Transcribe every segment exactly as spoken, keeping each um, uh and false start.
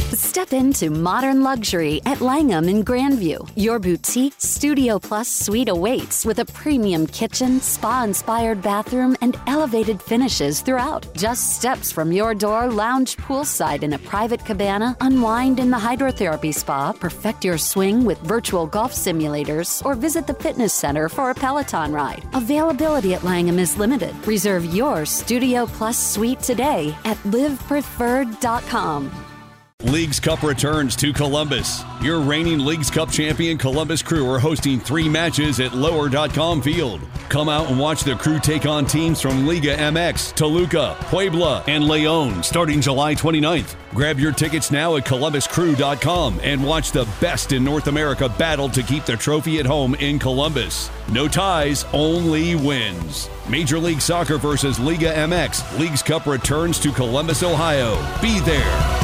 Step into modern luxury at Langham in Grandview. Your boutique Studio Plus suite awaits with a premium kitchen, spa-inspired bathroom, and elevated finishes throughout. Just steps from your door, lounge poolside in a private cabana, unwind in the hydrotherapy spa, perfect your swing with virtual golf simulators, or visit the fitness center for a Peloton ride. Availability at Langham is limited. Reserve your Studio Plus suite today at live preferred dot com. Leagues Cup returns to Columbus. Your reigning Leagues Cup champion Columbus Crew are hosting three matches at lower dot com Field. Come out and watch the Crew take on teams from Liga M X, Toluca, Puebla, and León starting July twenty-ninth. Grab your tickets now at columbus crew dot com and watch the best in North America battle to keep the trophy at home in Columbus. No ties, only wins. Major League Soccer versus Liga M X. Leagues Cup returns to Columbus, Ohio. Be there.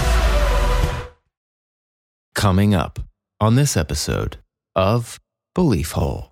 Coming up on this episode of Belief Hole.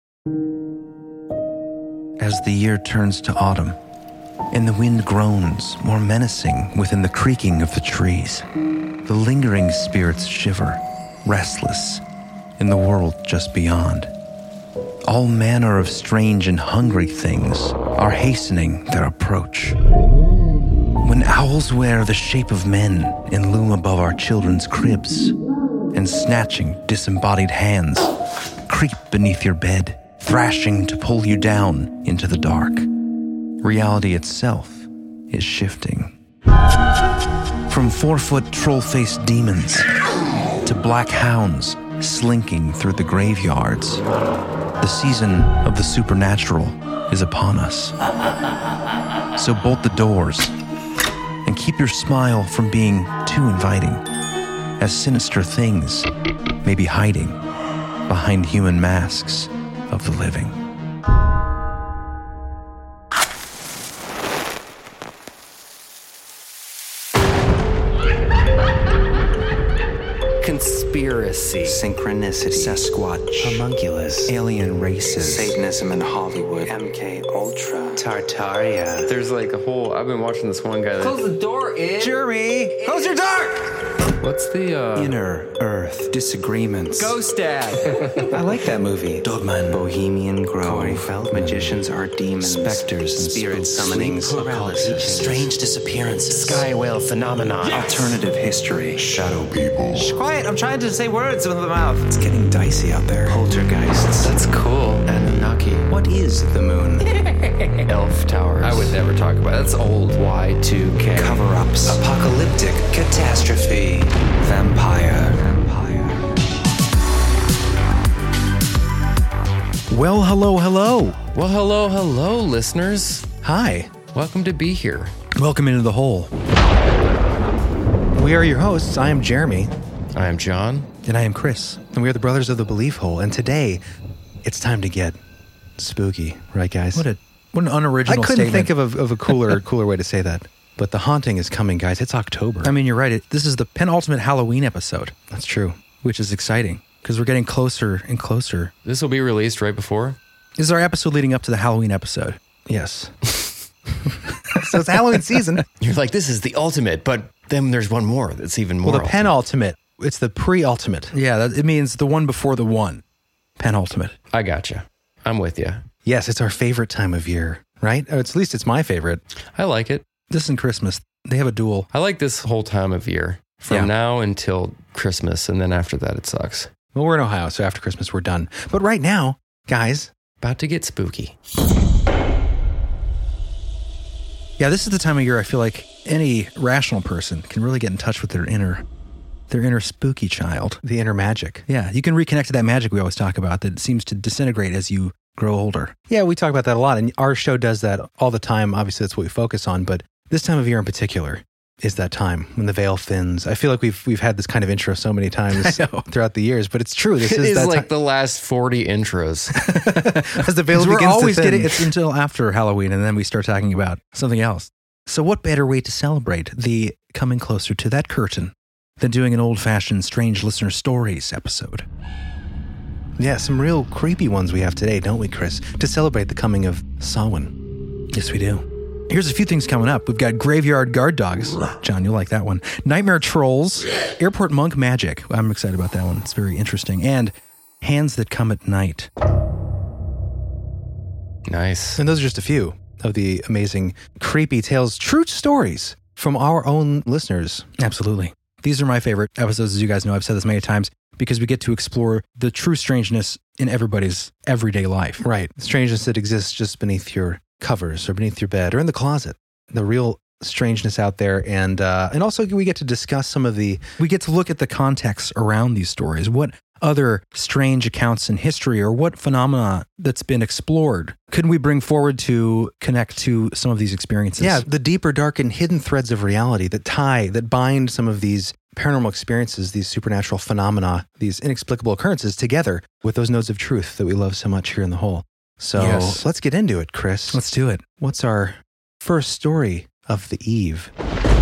As the year turns to autumn, and the wind groans more menacing within the creaking of the trees, the lingering spirits shiver, restless, in the world just beyond. All manner of strange and hungry things are hastening their approach. When owls wear the shape of men and loom above our children's cribs, and snatching disembodied hands creep beneath your bed, thrashing to pull you down into the dark, reality itself is shifting. From four-foot troll-faced demons to black hounds slinking through the graveyards, the season of the supernatural is upon us. So bolt the doors and keep your smile from being too inviting, as sinister things may be hiding behind human masks of the living. Conspiracy, synchronicity, Sasquatch, homunculus, alien races, Satanism in Hollywood, M K Ultra, Tartaria. There's like a whole. I've been watching this one guy. That, Close the door, in. Jeremy, close your door! What's the uh Inner Earth Disagreements? Ghost Dad? I like that movie. Dogman, Bohemian Grove, Magicians Are Demons, Specters and Spirit Summonings, Paralysis, Strange Disappearances, Sky Whale Phenomenon, yes. Alternative History, Shadow People. Shh, quiet, I'm trying to say words with the mouth. It's getting dicey out there. Poltergeists. That's cool. Anunnaki. What is the moon? Elf Towers. I would never talk about it. That's old. Y two K. Cover-ups. Apocalyptic catastrophe. Vampire. Vampire. Well, hello, hello. Well, hello, hello, listeners. Hi. Welcome to Be Here. Welcome into the hole. We are your hosts. I am Jeremy. I am John. And I am Chris. And we are the Brothers of the Belief Hole. And today, it's time to get spooky. Right, guys? What a what an unoriginal I couldn't statement. think of a, of a cooler cooler way to say that. But the haunting is coming, guys. It's October. I mean, you're right. It, this is the penultimate Halloween episode, That's true. which is exciting because we're getting closer and closer. This will be released right before. This is our episode leading up to the Halloween episode. Yes. So it's Halloween season. You're like, this is the ultimate, but then there's one more that's even more. Well, the ultimate. penultimate. It's the pre-ultimate. Yeah, that, it means the one before the one. Penultimate. I gotcha. I'm with you. Yes, it's our favorite time of year, right? Or it's, at least it's my favorite. I like it. This and Christmas, they have a duel. I like this whole time of year. From Yeah. now until Christmas, and then after that, it sucks. Well, we're in Ohio, so after Christmas, we're done. But right now, guys, About to get spooky. Yeah, this is the time of year I feel like any rational person can really get in touch with their inner, their inner spooky child. the inner magic. Yeah, you can reconnect to that magic we always talk about that seems to disintegrate as you grow older. Yeah, we talk about that a lot, and our show does that all the time. Obviously, that's what we focus on, but this time of year in particular is that time when the veil thins. I feel like we've we've had this kind of intro so many times throughout the years, but it's true. This It is is that like ti- the last forty intros. as the veil Because we're begins always to thin. getting it's until after Halloween, and then we start talking about something else. So what better way to celebrate the coming closer to that curtain than doing an old-fashioned Strange Listener Stories episode? Yeah, some real creepy ones we have today, don't we, Chris? To celebrate the coming of Samhain. Yes, we do. Here's a few things coming up. We've got Graveyard Guard Dogs. John, you'll like that one. Nightmare Trolls. Airport Monk Magic. I'm excited about that one. It's very interesting. And Hands That Come at Night. Nice. And those are just a few of the amazing creepy tales, true stories from our own listeners. Absolutely. These are my favorite episodes, as you guys know. I've said this many times, because we get to explore the true strangeness in everybody's everyday life. Right. Strangeness that exists just beneath your covers or beneath your bed or in the closet. The real strangeness out there. And uh, and also we get to discuss some of the... We get to look at the context around these stories. What other strange accounts in history or what phenomena that's been explored could we bring forward to connect to some of these experiences? Yeah, the deeper, dark, and hidden threads of reality that tie, that bind some of these paranormal experiences, these supernatural phenomena, these inexplicable occurrences together with those nodes of truth that we love so much here in the Hole. So Yes. let's get into it, Chris. Let's do it. What's our first story of the eve?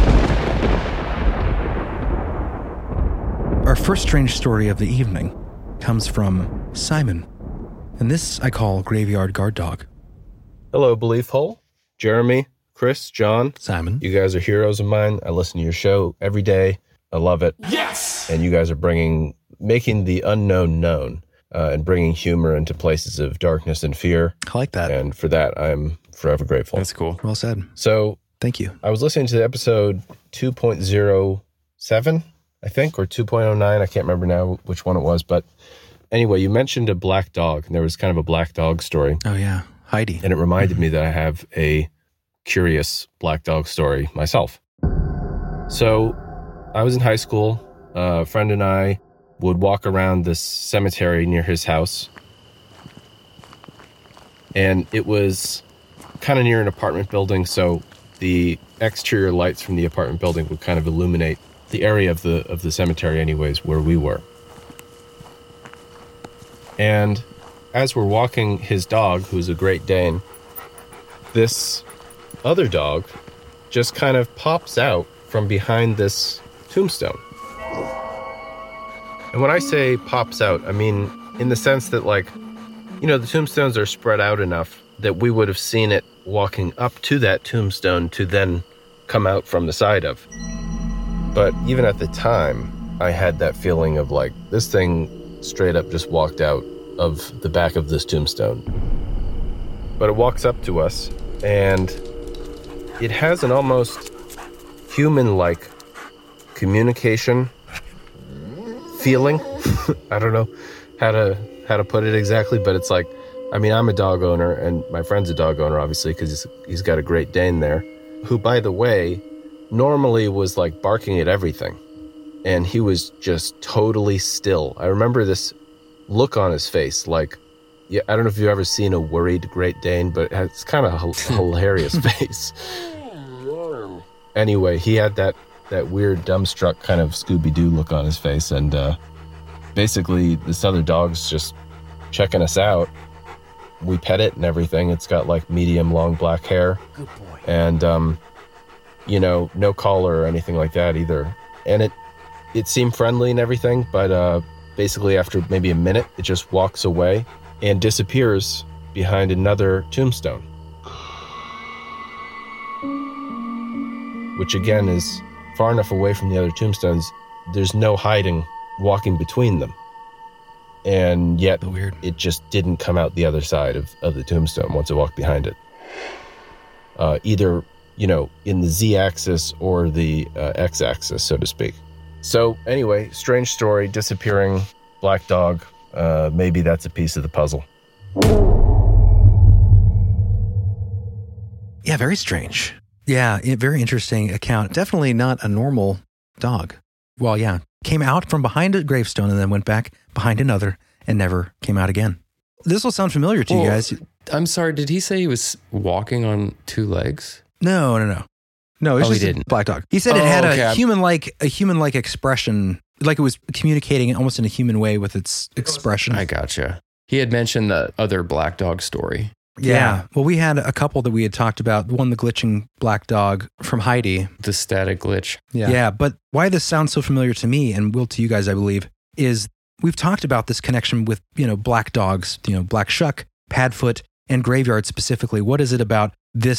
Our first strange story of the evening comes from Simon. And this I call Graveyard Guard Dog. Hello, Belief Hole. Jeremy, Chris, John. Simon. You guys are heroes of mine. I listen to your show every day. I love it. Yes! And you guys are bringing, making the unknown known uh, and bringing humor into places of darkness and fear. I like that. And for that, I'm forever grateful. That's cool. Well said. So Thank you. I was listening to episode two point oh seven, I think, or two point oh nine. I can't remember now which one it was. But anyway, you mentioned a black dog, and there was kind of a black dog story. Oh, yeah. Heidi. And it reminded me that I have a curious black dog story myself. So I was in high school. A friend and I would walk around this cemetery near his house. And it was kind of near an apartment building, so the exterior lights from the apartment building would kind of illuminate the area of the of the cemetery anyways, where we were. And as we're walking his dog, who's a Great Dane, this other dog just kind of pops out from behind this tombstone. And when I say pops out, I mean in the sense that, like, you know, the tombstones are spread out enough that we would have seen it walking up to that tombstone to then come out from the side of. But even at the time, I had that feeling of like, this thing straight up just walked out of the back of this tombstone. But it walks up to us, and it has an almost human-like communication feeling. I don't know how to how to put it exactly, but it's like, I mean, I'm a dog owner, and my friend's a dog owner, obviously, because he's, he's got a Great Dane there, who, by the way, normally was like barking at everything. And he was just totally still. I remember this look on his face, like, yeah, I don't know if you've ever seen a worried Great Dane, but it's kind of a hilarious face. Anyway, he had that, that weird dumbstruck kind of Scooby-Doo look on his face, and uh, basically this other dog's just checking us out. We pet it and everything. It's got like medium long black hair. Good boy. And, um, you know, no collar or anything like that either. And it, it seemed friendly and everything, but uh, basically after maybe a minute, it just walks away and disappears behind another tombstone. Which again is far enough away from the other tombstones, there's no hiding, walking between them. And yet Weird. It just didn't come out the other side of, of the tombstone once it walked behind it. Uh, either, you know, in the Z-axis or the uh, X-axis, so to speak. So anyway, strange story, disappearing black dog. Uh, maybe that's a piece of the puzzle. Yeah, very strange. Yeah, a very interesting account. Definitely not a normal dog. Well, yeah, came out from behind a gravestone and then went back behind another and never came out again. This will sound familiar to Well, you guys. I'm sorry, did he say he was walking on two legs? No, no, no. No, it's Oh, he just a didn't. black dog. He said it Oh, had okay. a human-like, a human-like expression, like it was communicating almost in a human way with its expression. I gotcha. He had mentioned the other black dog story. Yeah. Yeah. Well, we had a couple that we had talked about. One, the glitching black dog from Heidi. The static glitch. Yeah. yeah. But why this sounds so familiar to me and will to you guys, I believe, is we've talked about this connection with, you know, black dogs, you know, Black Shuck, Padfoot, and Graveyard specifically. What is it about this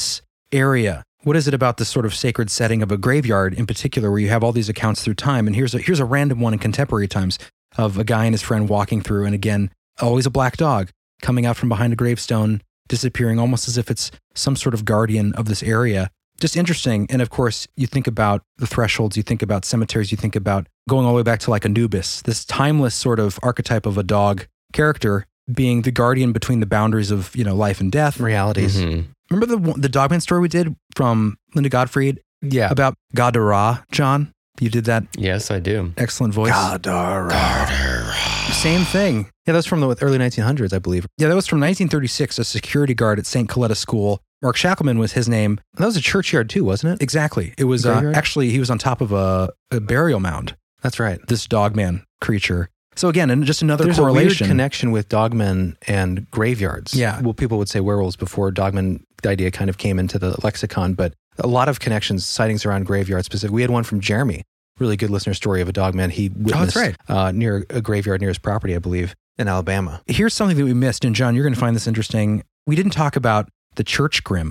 area? What is it about this sort of sacred setting of a graveyard in particular where you have all these accounts through time? And here's a, here's a random one in contemporary times of a guy and his friend walking through, and again, always a black dog coming out from behind a gravestone, disappearing almost as if it's some sort of guardian of this area. Just interesting. And of course, you think about the thresholds, you think about cemeteries, you think about going all the way back to like Anubis, this timeless sort of archetype of a dog character being the guardian between the boundaries of, you know, life and death. Realities. Mm-hmm. Remember the the Dogman story we did from Linda Gottfried? Yeah. About Gadara, John? You did that? Yes, I do. Excellent voice. Gadara. Gadara. Same thing. Yeah, that was from the early nineteen hundreds, I believe. Yeah, that was from nineteen thirty-six, a security guard at Saint Coletta School. Mark Shackleman was his name. That was a churchyard too, wasn't it? Exactly. It was uh, actually, he was on top of a, a burial mound. That's right. This dogman creature. So again, and just another There's correlation. There's a weird connection with dogmen and graveyards. Yeah. Well, people would say werewolves before dogmen, the idea kind of came into the lexicon, but a lot of connections, sightings around graveyards specific. We had one from Jeremy, really good listener story of a dogman he witnessed oh, that's right. uh, near a graveyard near his property, I believe, in Alabama. Here's something that we missed, and John, you're going to find this interesting. We didn't talk about the church grim.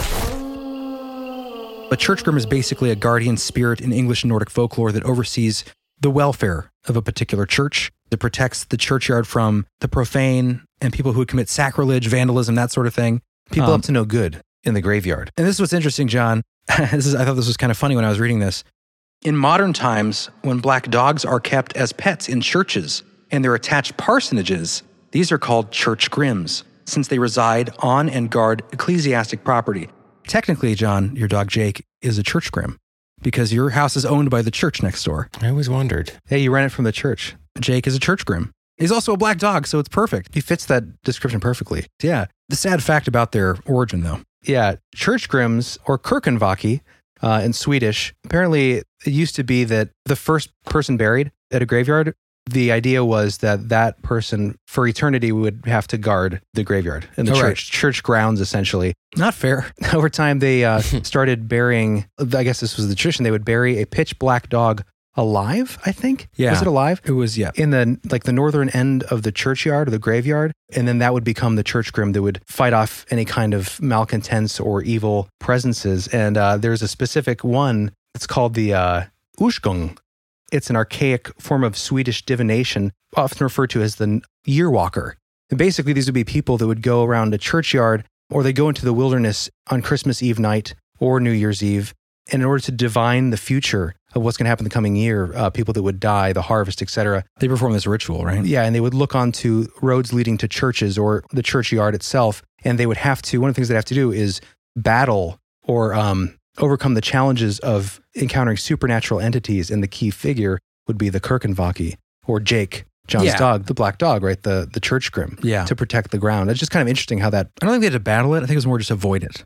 A church grim is basically a guardian spirit in English and Nordic folklore that oversees the welfare of a particular church, that protects the churchyard from the profane and people who would commit sacrilege, vandalism, that sort of thing. People um, up to no good in the graveyard. And this is what's interesting, John. this is, I thought this was kind of funny when I was reading this. In modern times, when black dogs are kept as pets in churches and their attached parsonages, these are called church grims, since they reside on and guard ecclesiastic property. Technically, John, your dog Jake is a church grim because your house is owned by the church next door. I always wondered. Hey, you rent it from the church. Jake is a church grim. He's also a black dog, so it's perfect. He fits that description perfectly. Yeah. The sad fact about their origin, though. Yeah. Church grims, or Kirkenvaki uh, in Swedish, apparently it used to be that the first person buried at a graveyard, the idea was that that person for eternity would have to guard the graveyard and the oh, church, right. church grounds, essentially. Not fair. Over time, they uh, started burying, I guess this was the tradition, they would bury a pitch black dog alive, I think. Yeah. Was it alive? It was, yeah. In the like the northern end of the churchyard or the graveyard. And then that would become the church grim that would fight off any kind of malcontents or evil presences. And uh, there's a specific one that's called the uh, Ushgung. It's an archaic form of Swedish divination, often referred to as the year walker. And basically, these would be people that would go around a churchyard or they go into the wilderness on Christmas Eve night or New Year's Eve. And in order to divine the future of what's going to happen the coming year, uh, people that would die, the harvest, et cetera. They perform this ritual, right? Yeah, and they would look onto roads leading to churches or the churchyard itself, and they would have to, one of the things they have to do is battle or um, overcome the challenges of encountering supernatural entities, and the key figure would be the Kirkenvaki, or Jake, John's yeah. dog, the black dog, right? The the church grim, yeah. to protect the ground. It's just kind of interesting how that... I don't think they had to battle it. I think it was more just avoid it.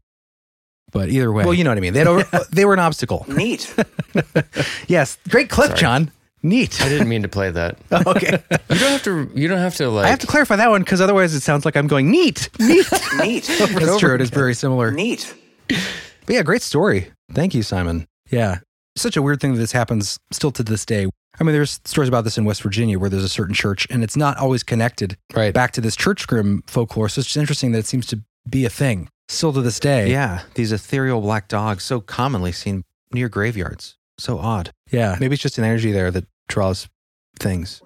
But either way. Well, you know what I mean. They, had over, they were an obstacle. Neat. Yes. Great clip, Sorry. John. Neat. I didn't mean to play that. Oh, okay. You don't have to, you don't have to like... I have to clarify that one because otherwise it sounds like I'm going, neat, neat. Neat. That's true. It is very similar. Neat. But yeah, great story. Thank you, Simon. Yeah. Such a weird thing that this happens still to this day. I mean, there's stories about this in West Virginia where there's a certain church and it's not always connected right. back to this church grim folklore. So it's just interesting that it seems to be a thing still to this day. Yeah. These ethereal black dogs so commonly seen near graveyards. So odd. Yeah. Maybe it's just an energy there that draws things.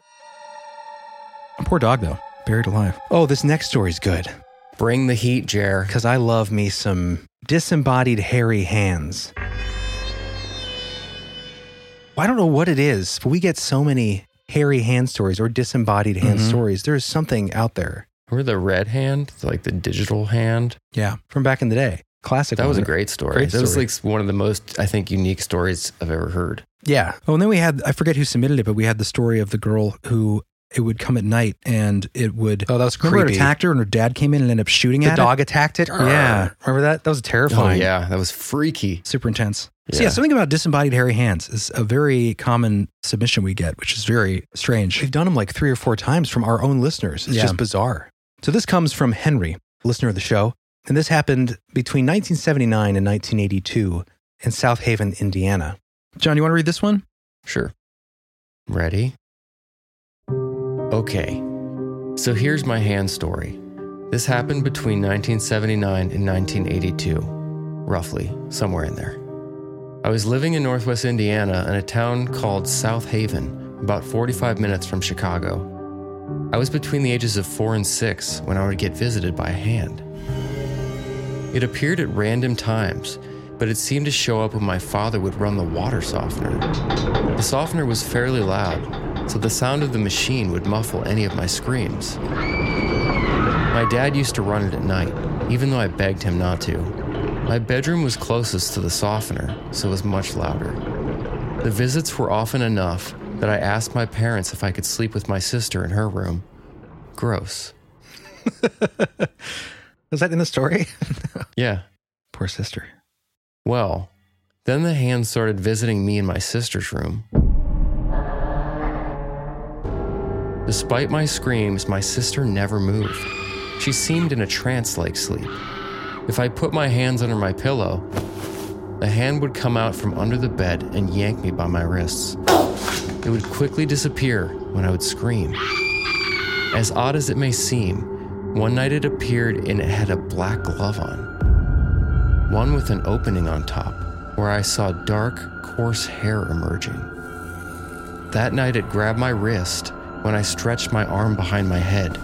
Poor dog, though. Buried alive. Oh, this next story's good. Bring the heat, Jer. Because I love me some disembodied hairy hands. I don't know what it is, but we get so many hairy hand stories or disembodied hand Mm-hmm. stories. There's something out there. Remember the red hand? Like the digital hand? Yeah. From back in the day. Classic. That was one. a great story. Great that was story. like one of the most, I think, unique stories I've ever heard. Yeah. Oh, and then we had, I forget who submitted it, but we had the story of the girl who it would come at night and it would. Oh, that was remember creepy. it attacked her and her dad came in and ended up shooting The at dog attacked it? Yeah. Remember that? That was Oh, terrifying. yeah. That was freaky. it. Super intense. So Yeah. yeah, something about disembodied hairy hands is a very common submission we get, which is very strange. We've done them like three or four times from our own listeners. It's Yeah. just bizarre. So this comes from Henry, listener of the show. And this happened between nineteen seventy-nine and nineteen eighty-two in South Haven, Indiana. John, you want to read this one? Sure. Ready? Okay. So here's my hand story. This happened between nineteen seventy-nine and nineteen eighty-two. roughly, somewhere in there. I was living in Northwest Indiana in a town called South Haven, about forty-five minutes from Chicago. I was between the ages of four and six when I would get visited by a hand. It appeared at random times, but it seemed to show up when my father would run the water softener. The softener was fairly loud, so the sound of the machine would muffle any of my screams. My dad used to run it at night, even though I begged him not to. My bedroom was closest to the softener, so it was much louder. The visits were often enough that I asked my parents if I could sleep with my sister in her room. Gross. Was that in the story? Yeah. Poor sister. Well, then the hand started visiting me in my sister's room. Despite my screams, my sister never moved. She seemed in a trance-like sleep. If I put my hands under my pillow, the hand would come out from under the bed and yank me by my wrists. It would quickly disappear when I would scream. As odd as it may seem, one night it appeared and it had a black glove on. One with an opening on top, where I saw dark, coarse hair emerging. That night it grabbed my wrist when I stretched my arm behind my head.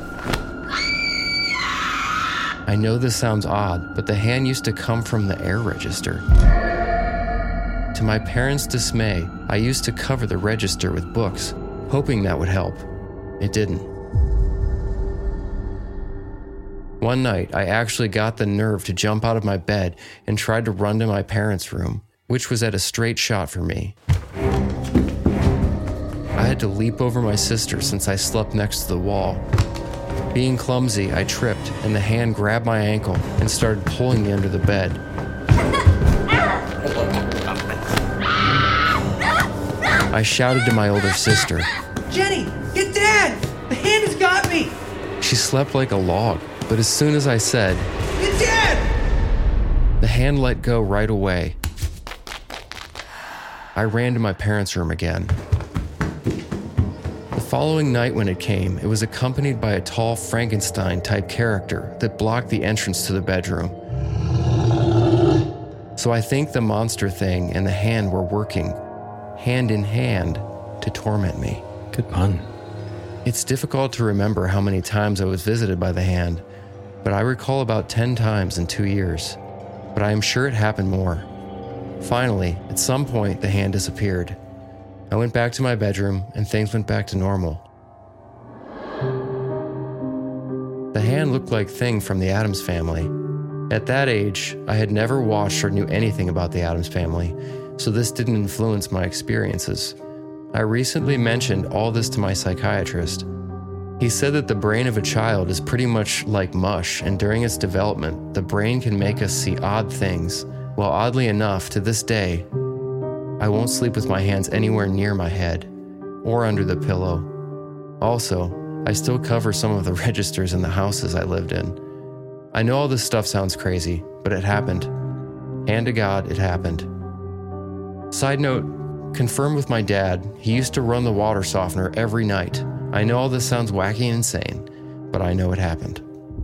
I know this sounds odd, but the hand used to come from the air register. To my parents' dismay, I used to cover the register with books, hoping that would help. It didn't. One night, I actually got the nerve to jump out of my bed and tried to run to my parents' room, which was at a straight shot for me. I had to leap over my sister since I slept next to the wall. Being clumsy, I tripped, and the hand grabbed my ankle and started pulling me under the bed. I shouted to my older sister, "Jenny, get Dad! The hand has got me!" She slept like a log, but as soon as I said, "Get Dad!" the hand let go right away. I ran to my parents' room again. The following night when it came, it was accompanied by a tall Frankenstein-type character that blocked the entrance to the bedroom. So I think the monster thing and the hand were working, hand in hand, to torment me. Good pun. It's difficult to remember how many times I was visited by the hand, but I recall about ten times in two years. But I am sure it happened more. Finally, at some point, the hand disappeared. I went back to my bedroom, and things went back to normal. The hand looked like Thing from the Addams Family. At that age, I had never watched or knew anything about the Addams Family, so this didn't influence my experiences. I recently mentioned all this to my psychiatrist. He said that the brain of a child is pretty much like mush, and during its development, the brain can make us see odd things. Well, oddly enough, to this day, I won't sleep with my hands anywhere near my head or under the pillow. Also, I still cover some of the registers in the houses I lived in. I know all this stuff sounds crazy, but it happened. Hand to God, it happened. Side note, confirmed with my dad, he used to run the water softener every night. I know all this sounds wacky and insane, but I know it happened.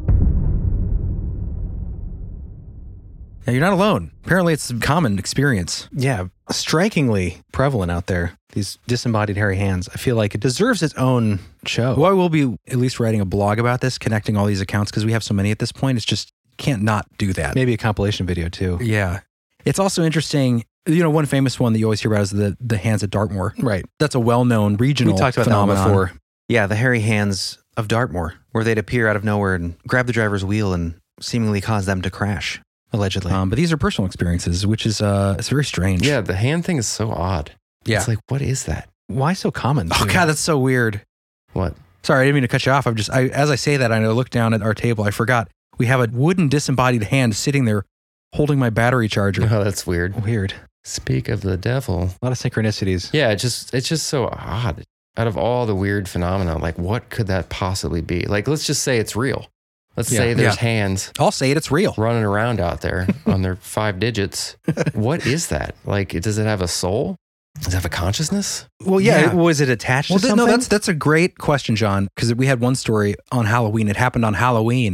Yeah, you're not alone. Apparently it's a common experience. Yeah, strikingly prevalent out there. These disembodied hairy hands. I feel like it deserves its own show. Well, I will be at least writing a blog about this, connecting all these accounts, because we have so many at this point. It's just, can't not do that. Maybe a compilation video too. Yeah. It's also interesting, you know, one famous one that you always hear about is the, the hands at Dartmoor. Right. That's a well-known regional We talked about phenomenon. that one before. Yeah, the hairy hands of Dartmoor, where they'd appear out of nowhere and grab the driver's wheel and seemingly cause them to crash. Allegedly. Um, but these are personal experiences, which is uh, it's very strange. Yeah, the hand thing is so odd. Yeah. It's like, what is that? Why so common? Oh, God, that's so weird. What? Sorry, I didn't mean to cut you off. I'm just, I, as I say that, I look down at our table. I forgot. We have a wooden disembodied hand sitting there holding my battery charger. Oh, that's weird. Weird. Speak of the devil. A lot of synchronicities. Yeah, it just it's just so odd. Out of all the weird phenomena, like, what could that possibly be? Like, let's just say it's real. Let's Yeah, say there's yeah. hands. I'll say it, it's real. Running around out there on their five digits. What is that? Like, does it have a soul? Does it have a consciousness? Well, yeah. Yeah, was it attached Well, to th- something? no, that's that's a great question, John, because we had one story on Halloween. It happened on Halloween.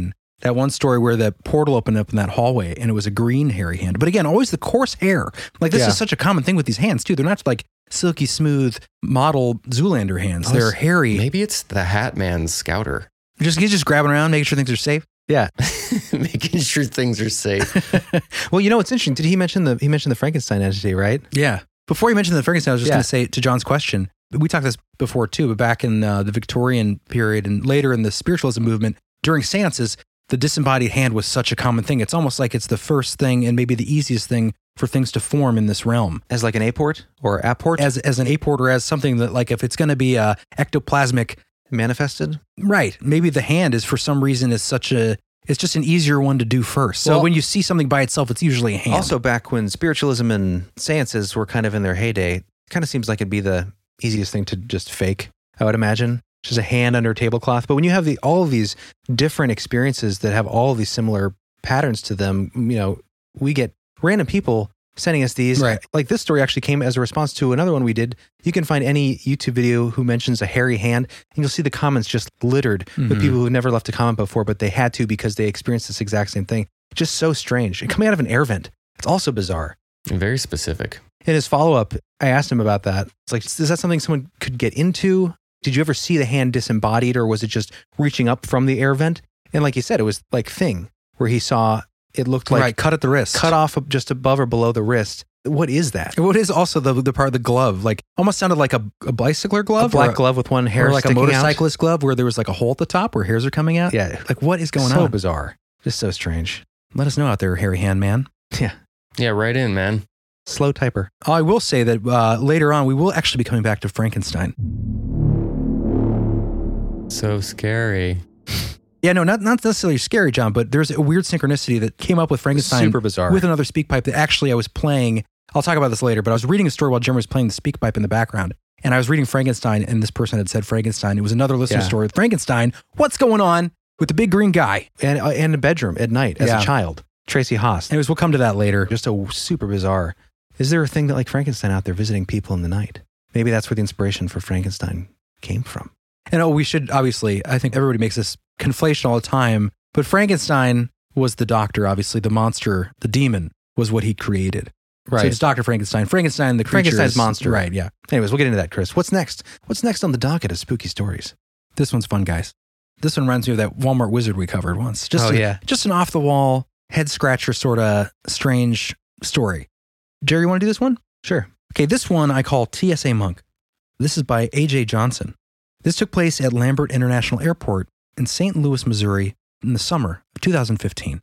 That one story where the portal opened up in that hallway and it was a green hairy hand. But again, always the coarse hair. Like this Yeah. is such a common thing with these hands too. They're not like silky smooth model Zoolander hands. Oh, They're it's- hairy. Maybe it's the Hat Man's scouter. Just he's just grabbing around, making sure things are safe. Yeah. Making sure things are safe. Well, you know what's interesting? Did he mention the he mentioned the Frankenstein entity, right? Yeah. Before you mentioned the Frankenstein, I was just Yeah. going to say to John's question, we talked this before too, but back in uh, the Victorian period and later in the spiritualism movement, during seances, the disembodied hand was such a common thing. It's almost like it's the first thing and maybe the easiest thing for things to form in this realm. As like an aport or apport? As as an aport or as something that like if it's going to be uh, ectoplasmic, manifested? right. Maybe the hand is for some reason is such a, it's just an easier one to do first. So Well- when you see something by itself, it's usually a hand. Also, back when spiritualism and seances were kind of in their heyday, it kind of seems like it'd be the easiest thing to just fake, I would imagine. Just a hand under a tablecloth. But when you have the all of these different experiences that have all of these similar patterns to them, you know, we get random people sending us these. Right. Like this story actually came as a response to another one we did. You can find any YouTube video who mentions a hairy hand, and you'll see the comments just littered Mhm. with people who never left a comment before, but they had to because they experienced this exact same thing. Just so strange. And coming out of an air vent, it's also bizarre. Very specific. In his follow-up, I asked him about that. It's like, is that something someone could get into? Did you ever see the hand disembodied, or was it just reaching up from the air vent? And like you said, it was like Thing, where he saw it looked like right, cut at the wrist. cut off just above or below the wrist. What is that? What is also the the part of the glove? Like almost sounded like a, a bicycler glove, A black or a, glove with one hair or like a sticking out? motorcyclist glove where there was like a hole at the top where hairs are coming out. Yeah. Like what is going so on? bizarre. Just so strange. Let us know out there, hairy hand man. Yeah. Yeah, right in, man. Slow typer. I will say that uh, later on we will actually be coming back to Frankenstein. So scary. Yeah, no, not not necessarily scary, John, but there's a weird synchronicity that came up with Frankenstein. Super bizarre. With another speak pipe that actually I was playing. I'll talk about this later, but I was reading a story while Jim was playing the speak pipe in the background. And I was reading Frankenstein, and this person had said Frankenstein. It was another listener Yeah. story. Frankenstein, what's going on with the big green guy? And uh, in a bedroom at night as Yeah. a child. Tracy Haas. Anyways, we'll come to that later. Just a super bizarre. Is there a thing that like Frankenstein out there visiting people in the night? Maybe that's where the inspiration for Frankenstein came from. And oh, we should obviously, I think everybody makes this conflation all the time, but Frankenstein was the doctor, obviously. The monster, the demon, was what he created. So Right. it's Doctor Frankenstein. Frankenstein, the creature Frankenstein's is- monster. Right, yeah. Anyways, we'll get into that, Chris. What's next? What's next on the docket of spooky stories? This one's fun, guys. This one reminds me of that Walmart wizard we covered once. Just Oh, a, yeah. Just an off-the-wall, head-scratcher sort of strange story. Jerry, you want to do this one? Sure. Okay, this one I call T S A Monk. This is by A J Johnson. This took place at Lambert International Airport in Saint Louis, Missouri in the summer of two thousand fifteen.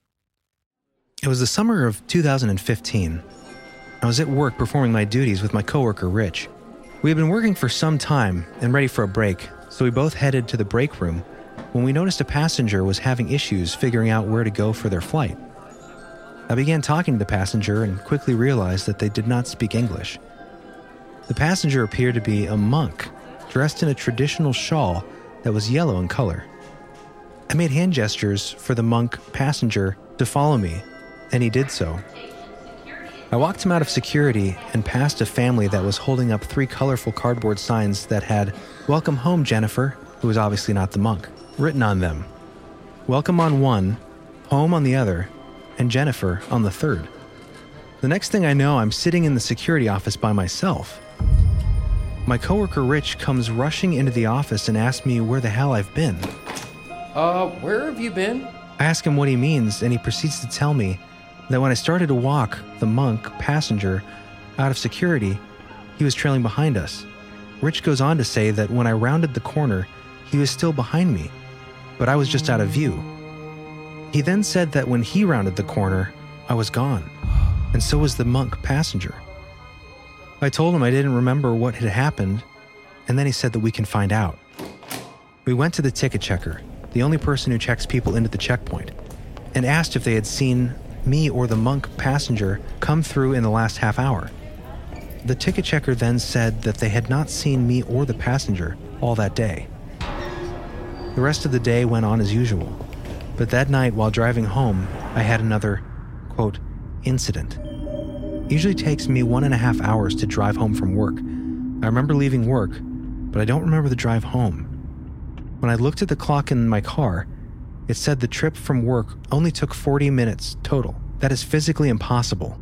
It was the summer of two thousand fifteen. I was at work performing my duties with my coworker, Rich. We had been working for some time and ready for a break, so we both headed to the break room when we noticed a passenger was having issues figuring out where to go for their flight. I began talking to the passenger and quickly realized that they did not speak English. The passenger appeared to be a monk, dressed in a traditional shawl that was yellow in color. I made hand gestures for the monk passenger to follow me, and he did so. I walked him out of security and past a family that was holding up three colorful cardboard signs that had "Welcome home, Jennifer," who was obviously not the monk, written on them. Welcome on one, home on the other, and Jennifer on the third. The next thing I know, I'm sitting in the security office by myself. My coworker Rich comes rushing into the office and asks me where the hell I've been. Uh, where have you been? I ask him what he means, and he proceeds to tell me that when I started to walk the monk passenger out of security, he was trailing behind us. Rich goes on to say that when I rounded the corner, he was still behind me, but I was just out of view. He then said that when he rounded the corner, I was gone, and so was the monk passenger. I told him I didn't remember what had happened, and then he said that we can find out. We went to the ticket checker, the only person who checks people into the checkpoint, and asked if they had seen me or the monk passenger come through in the last half hour. The ticket checker then said that they had not seen me or the passenger all that day. The rest of the day went on as usual, but that night while driving home, I had another, quote, incident. It usually takes me one and a half hours to drive home from work. I remember leaving work, but I don't remember the drive home. When I looked at the clock in my car, It said the trip from work only took forty minutes total. That is physically impossible.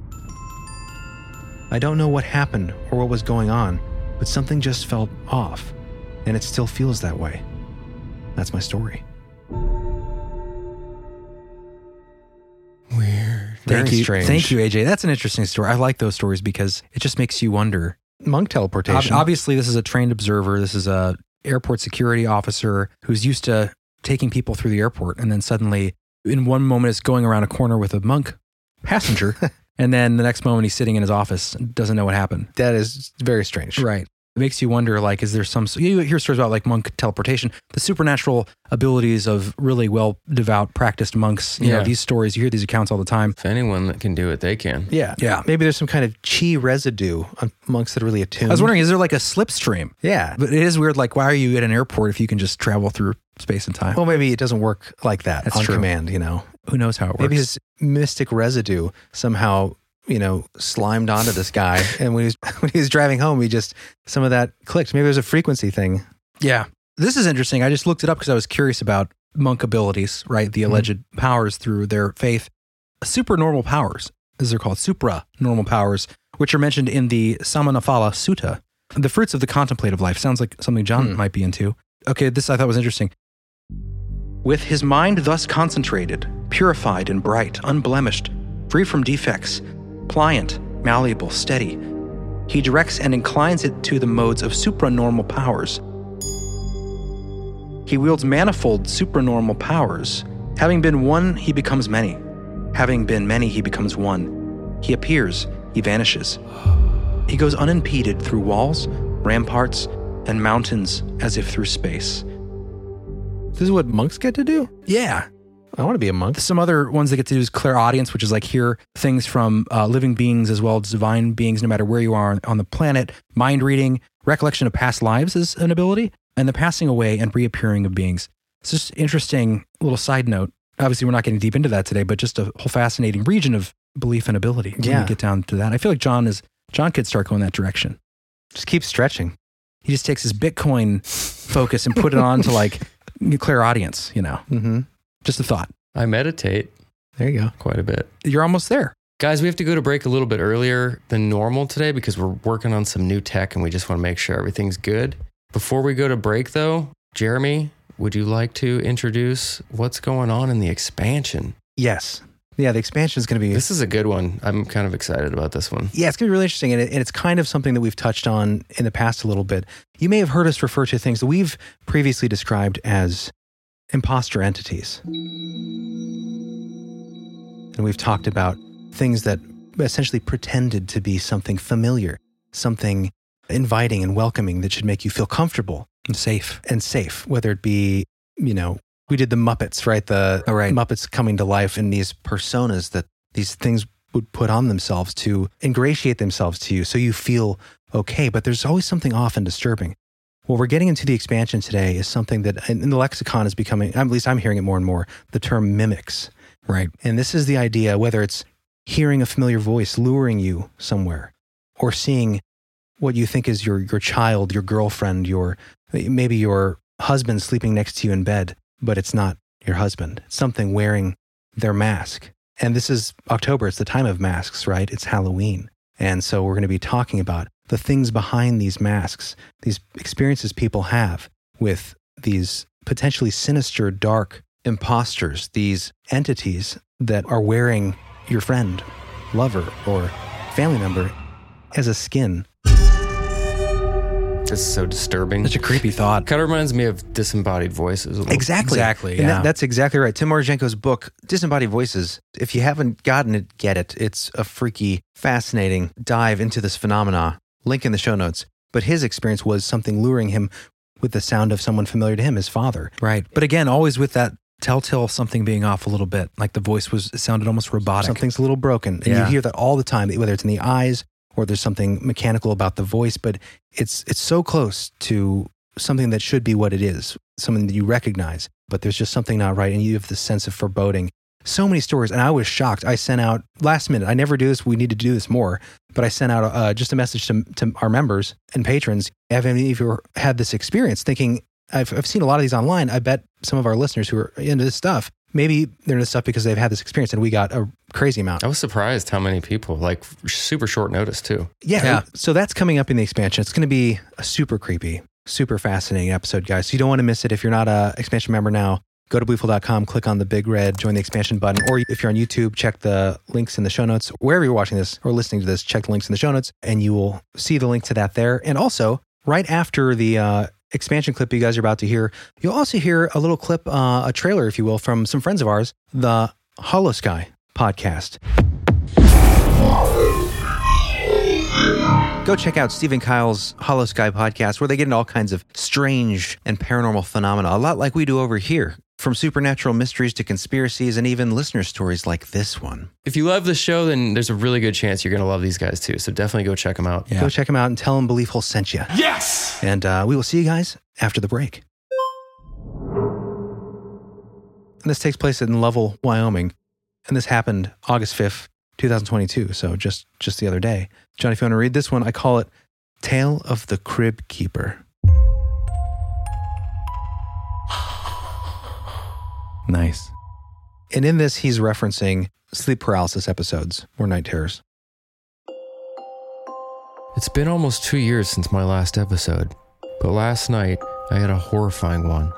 I don't know what happened or what was going on, but something just felt off, and it still feels that way. That's my story. Weird. Thank Very you. strange. Thank you, A J. That's an interesting story. I like those stories because it just makes you wonder. Monk teleportation. Ob- Obviously, this is a trained observer. This is a airport security officer who's used to taking people through the airport, and then suddenly, in one moment, is going around a corner with a monk passenger, and then the next moment, he's sitting in his office and doesn't know what happened. That is very strange. Right. It makes you wonder, like, is there some, you hear stories about like monk teleportation, the supernatural abilities of really well devout, practiced monks. You Yeah. know, these stories, you hear these accounts all the time. If anyone that can do it, they can. Yeah. Yeah. Maybe there's some kind of chi residue on monks that are really attuned. I was wondering, is there like a slipstream? Yeah. But it is weird, like, why are you at an airport if you can just travel through space and time? Well, maybe it doesn't work like that That's on true. command, you know. Who knows how it works? Maybe his mystic residue somehow, you know, slimed onto this guy. And when he was when he was driving home, he just, some of that clicked. Maybe there's a frequency thing. Yeah. This is interesting. I just looked it up because I was curious about monk abilities, right? The alleged mm-hmm. powers through their faith. Supernormal powers, as they're called, supra-normal powers, which are mentioned in the Samanaphala Sutta. The fruits of the contemplative life. Sounds like something John Hmm. might be into. Okay, this I thought was interesting. With his mind thus concentrated, purified and bright, unblemished, free from defects, pliant, malleable, steady, he directs and inclines it to the modes of supranormal powers. He wields manifold supranormal powers. Having been one, he becomes many. Having been many, he becomes one. He appears, he vanishes. He goes unimpeded through walls, ramparts, and mountains as if through space. This is what monks get to do? Yeah. I want to be a monk. Some other ones they get to do is clairaudience, which is like hear things from uh, living beings as well as divine beings, no matter where you are on, on the planet. Mind reading, recollection of past lives is an ability, and the passing away and reappearing of beings. It's just interesting little side note. Obviously, we're not getting deep into that today, but just a whole fascinating region of belief and ability. When Yeah. we get down to that. I feel like John is John could start going that direction. Just keep stretching. He just takes his Bitcoin focus and put it on to like clairaudience, you know. Mm-hmm. Just a thought. I meditate There you go. quite a bit. You're almost there. Guys, we have to go to break a little bit earlier than normal today because we're working on some new tech and we just want to make sure everything's good. Before we go to break, though, Jeremy, would you like to introduce what's going on in the expansion? Yes. Yeah, the expansion is going to be... This is a good one. I'm kind of excited about this one. Yeah, it's going to be really interesting. And, it, and it's kind of something that we've touched on in the past a little bit. You may have heard us refer to things that we've previously described as imposter entities. And we've talked about things that essentially pretended to be something familiar, something inviting and welcoming that should make you feel comfortable And safe. and safe, whether it be, you know, we did the Muppets, right? The Oh, right. Muppets coming to life in these personas that these things would put on themselves to ingratiate themselves to you so you feel okay. But there's always something off and disturbing. What we're getting into the expansion today is something that in the lexicon is becoming, at least I'm hearing it more and more, the term mimics. Right. And this is the idea, whether it's hearing a familiar voice luring you somewhere or seeing what you think is your, your child, your girlfriend, your maybe your husband sleeping next to you in bed, but it's not your husband. It's something wearing their mask. And this is October. It's the time of masks, right? It's Halloween. And so we're going to be talking about the things behind these masks, these experiences people have with these potentially sinister, dark imposters, these entities that are wearing your friend, lover, or family member as a skin. This is so disturbing. Such a creepy thought. Kind of reminds me of Disembodied Voices a little. Exactly. Exactly, And yeah. that, that's exactly right. Tim Marchenko's book, Disembodied Voices, if you haven't gotten it, get it. It's a freaky, fascinating dive into this phenomena. Link in the show notes. But his experience was something luring him with the sound of someone familiar to him, his father. Right. But again, always with that telltale something being off a little bit. Like the voice was, it sounded almost robotic. Something's a little broken. And Yeah. you hear that all the time, whether it's in the eyes or there's something mechanical about the voice, but it's it's so close to something that should be what it is, something that you recognize, but there's just something not right, and you have this sense of foreboding. So many stories, and I was shocked. I sent out, last minute, I never do this, we need to do this more, but I sent out uh, just a message to, to our members and patrons. Have any of you had this experience thinking, I've, I've seen a lot of these online, I bet some of our listeners who are into this stuff maybe they're into stuff because they've had this experience, and we got a crazy amount. I was surprised how many people, like super short notice too. Yeah. yeah. So that's coming up in the expansion. It's going to be a super creepy, super fascinating episode, guys. So you don't want to miss it. If you're not a expansion member now, go to Gleeful dot com, click on the big red join the expansion button, or if you're on YouTube, check the links in the show notes. Wherever you're watching this or listening to this, check the links in the show notes, and you will see the link to that there. And also, right after the uh, expansion clip you guys are about to hear, you'll also hear a little clip, uh, a trailer, if you will, from some friends of ours, the Hollow Sky podcast. Go check out Stephen Kyle's Hollow Sky podcast, where they get into all kinds of strange and paranormal phenomena, a lot like we do over here. From supernatural mysteries to conspiracies and even listener stories like this one. If you love the show, then there's a really good chance you're going to love these guys too. So definitely go check them out. Yeah. Go check them out and tell them Belief Hole sent you. Yes! And uh, we will see you guys after the break. And this takes place in Lovell, Wyoming. And this happened August fifth, twenty twenty-two. So just, just the other day. Johnny, if you want to read this one, I call it Tale of the Crib Keeper. Nice. And in this, he's referencing sleep paralysis episodes or night terrors. It's been almost two years since my last episode, but last night I had a horrifying one.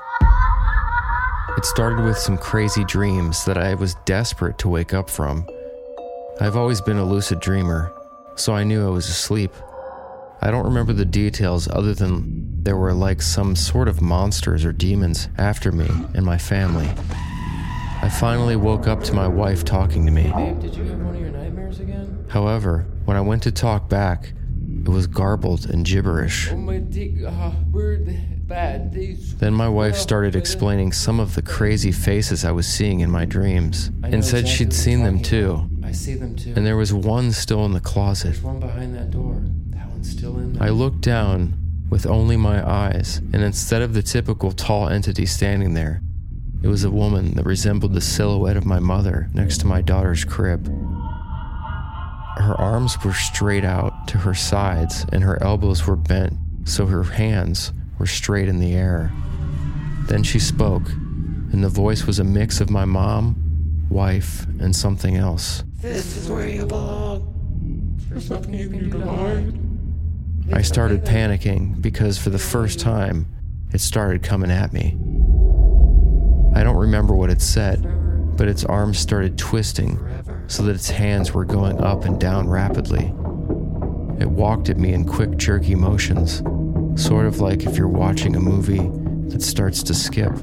It started with some crazy dreams that I was desperate to wake up from. I've always been a lucid dreamer, so I knew I was asleep. I don't remember the details other than there were like some sort of monsters or demons after me and my family. I finally woke up to my wife talking to me. Babe, did you have one of your nightmares again? However, when I went to talk back, it was garbled and gibberish. Oh my dick, uh, we're bad. These, then my wife started explaining some of the crazy faces I was seeing in my dreams, and said exactly she'd seen them too. I see them too. And there was one still in the closet. There's one behind that door. That one's still in there. I looked down with only my eyes, and instead of the typical tall entity standing there, it was a woman that resembled the silhouette of my mother next to my daughter's crib. Her arms were straight out to her sides, and her elbows were bent, so her hands were straight in the air. Then she spoke, and the voice was a mix of my mom, wife, and something else. This is where you belong. There's nothing you can do to hide. I started panicking because for the first time, it started coming at me. I don't remember what it said, but its arms started twisting so that its hands were going up and down rapidly. It walked at me in quick, jerky motions, sort of like if you're watching a movie that starts to skip.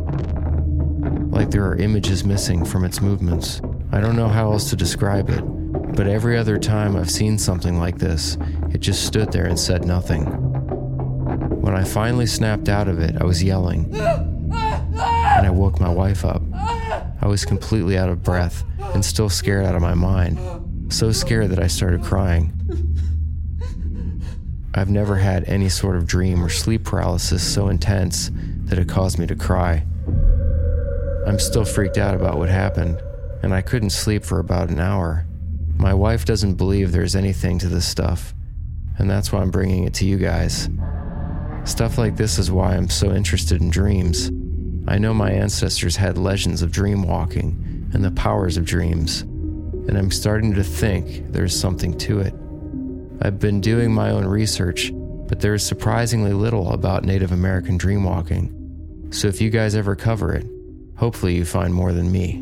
Like there are images missing from its movements. I don't know how else to describe it, but every other time I've seen something like this, it just stood there and said nothing. When I finally snapped out of it, I was yelling, and I woke my wife up. I was completely out of breath and still scared out of my mind, so scared that I started crying. I've never had any sort of dream or sleep paralysis so intense that it caused me to cry. I'm still freaked out about what happened, and I couldn't sleep for about an hour. My wife doesn't believe there's anything to this stuff, and that's why I'm bringing it to you guys. Stuff like this is why I'm so interested in dreams. I know my ancestors had legends of dream walking and the powers of dreams, and I'm starting to think there's something to it. I've been doing my own research, but there is surprisingly little about Native American dream walking. So if you guys ever cover it, hopefully you find more than me.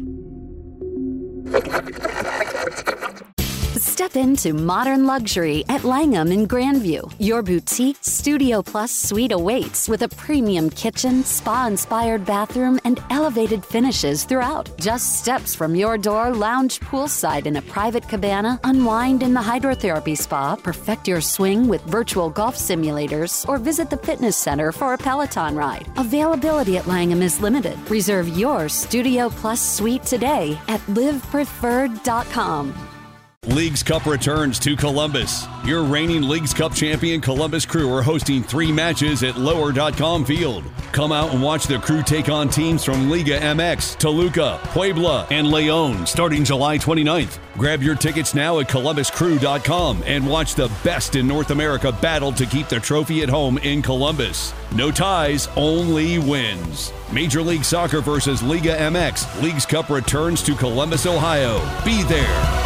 Step into modern luxury at Langham in Grandview. Your boutique Studio Plus suite awaits with a premium kitchen, spa-inspired bathroom, and elevated finishes throughout. Just steps from your door, lounge poolside in a private cabana, unwind in the hydrotherapy spa, perfect your swing with virtual golf simulators, or visit the fitness center for a Peloton ride. Availability at Langham is limited. Reserve your Studio Plus suite today at live preferred dot com. Leagues Cup returns to Columbus. Your reigning Leagues Cup champion Columbus Crew are hosting three matches at lower dot com Field. Come out and watch the Crew take on teams from Liga M X, Toluca, Puebla, and León starting July twenty-ninth. Grab your tickets now at columbus crew dot com and watch the best in North America battle to keep the trophy at home in Columbus. No ties, only wins. Major League Soccer versus Liga M X. Leagues Cup returns to Columbus, Ohio. Be there.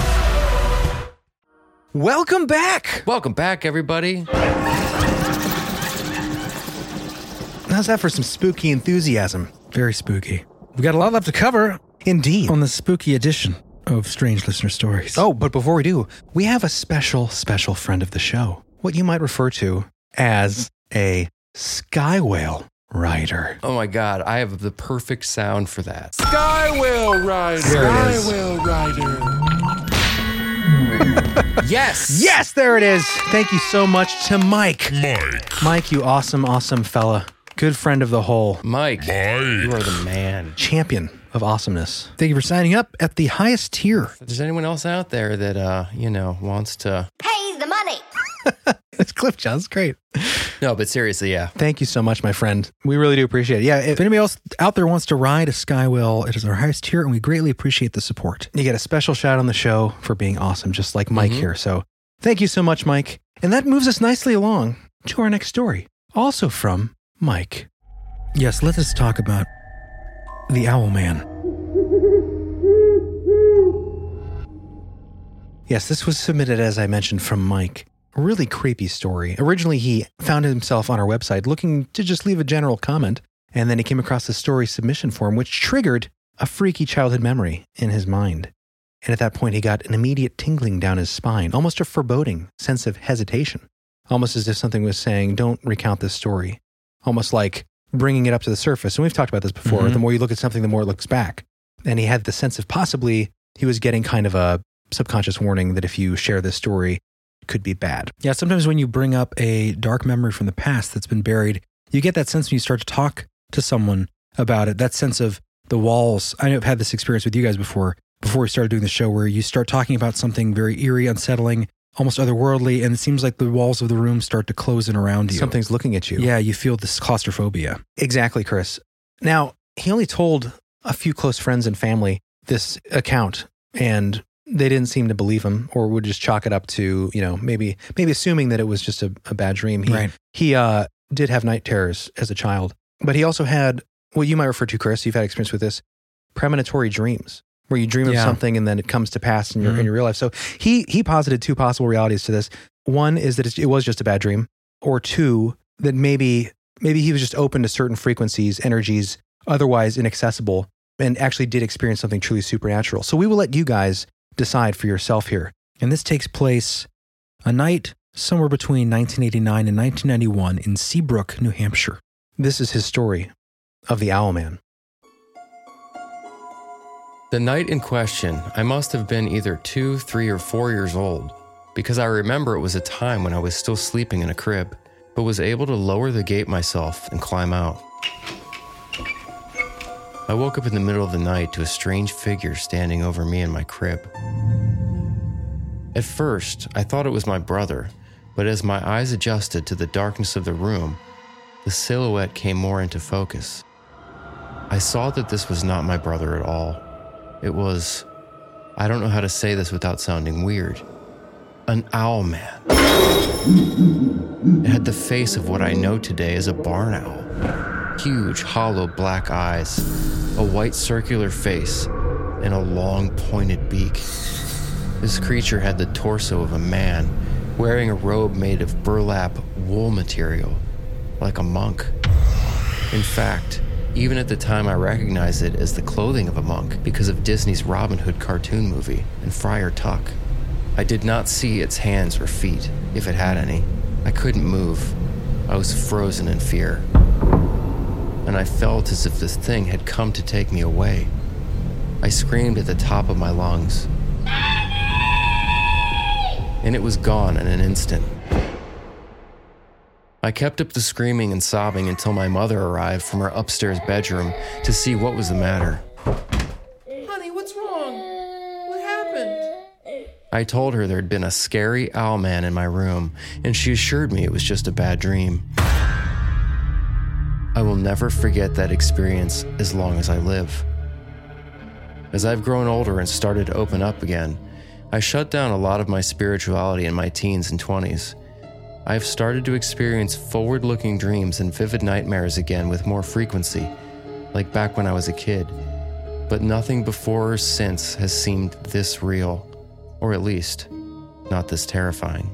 Welcome back. Welcome back, everybody. How's that for some spooky enthusiasm? Very spooky. We got a lot left to cover. Indeed. On the spooky edition of Strange Listener Stories. Oh, but before we do, we have a special, special friend of the show. What you might refer to as a Sky Whale rider. Oh my God, I have the perfect sound for that. Sky Whale Rider. Sky Whale Rider. Yes! Yes, there it is. Thank you so much to Mike. Mike. Mike, you awesome, awesome fella. Good friend of the whole. Mike, Mike. You are the man. Champion of awesomeness. Thank you for signing up at the highest tier. If there's anyone else out there that, uh, you know, wants to... Pay the money. It's Cliff John. It's great. No, but seriously, yeah. Thank you so much, my friend. We really do appreciate it. Yeah, If anybody else out there wants to ride a Sky Whale, it is our highest tier, and we greatly appreciate the support. you get a special shout on the show for being awesome, just like Mike Mhm. here. So thank you so much, Mike. And that moves us nicely along to our next story, also from Mike. Yes, let us talk about the Owl Man. Yes, this was submitted, as I mentioned, from Mike. A really creepy story. Originally, he found himself on our website looking to just leave a general comment, and then he came across the story submission form, which triggered a freaky childhood memory in his mind. And at that point, he got an immediate tingling down his spine, almost a foreboding sense of hesitation, almost as if something was saying, don't recount this story, almost like bringing it up to the surface. And we've talked about this before. Mm-hmm. The more you look at something, the more it looks back. And he had the sense of possibly he was getting kind of a subconscious warning that if you share this story, it could be bad. Yeah, sometimes when you bring up a dark memory from the past that's been buried, you get that sense when you start to talk to someone about it, that sense of the walls. I know I've had this experience with you guys before, before we started doing the show, where you start talking about something very eerie, unsettling, almost otherworldly, and it seems like the walls of the room start to close in around you. Something's looking at you. Yeah, you feel this claustrophobia. Exactly, Chris. Now, he only told a few close friends and family this account, and they didn't seem to believe him, or would just chalk it up to, you know, maybe maybe assuming that it was just a, a bad dream. He, Right. He uh, did have night terrors as a child, but he also had what you might refer to, Chris, you've had experience with this, premonitory dreams, where you dream of Yeah. something and then it comes to pass in your, Mhm. in your real life. So he he posited two possible realities to this. One is that it's- it was just a bad dream, or two, that maybe maybe he was just open to certain frequencies, energies, otherwise inaccessible, and actually did experience something truly supernatural. So we will let you guys decide for yourself here. And this takes place a night somewhere between nineteen eighty-nine and nineteen ninety-one in Seabrook, New Hampshire. This is his story of the Owl Man. The night in question, I must have been either two, three, or four years old, because I remember it was a time when I was still sleeping in a crib, but was able to lower the gate myself and climb out. I woke up in the middle of the night to a strange figure standing over me in my crib. At first, I thought it was my brother, but as my eyes adjusted to the darkness of the room, the silhouette came more into focus. I saw that this was not my brother at all. It was, I don't know how to say this without sounding weird, an owl man. It had the face of what I know today as a barn owl. Huge, hollow black eyes, a white circular face, and a long pointed beak. This creature had the torso of a man, wearing a robe made of burlap wool material, like a monk. In fact, even at the time I recognized it as the clothing of a monk because of Disney's Robin Hood cartoon movie and Friar Tuck. I did not see its hands or feet, if it had any. I couldn't move. I was frozen in fear. And I felt as if this thing had come to take me away. I screamed at the top of my lungs. And it was gone in an instant. I kept up the screaming and sobbing until my mother arrived from her upstairs bedroom to see what was the matter. Honey, what's wrong? What happened? I told her there'd been a scary owl man in my room, and she assured me it was just a bad dream. I will never forget that experience as long as I live. As I've grown older and started to open up again, I shut down a lot of my spirituality in my teens and twenties. I've started to experience forward-looking dreams and vivid nightmares again with more frequency, like back when I was a kid. But nothing before or since has seemed this real, or at least, not this terrifying.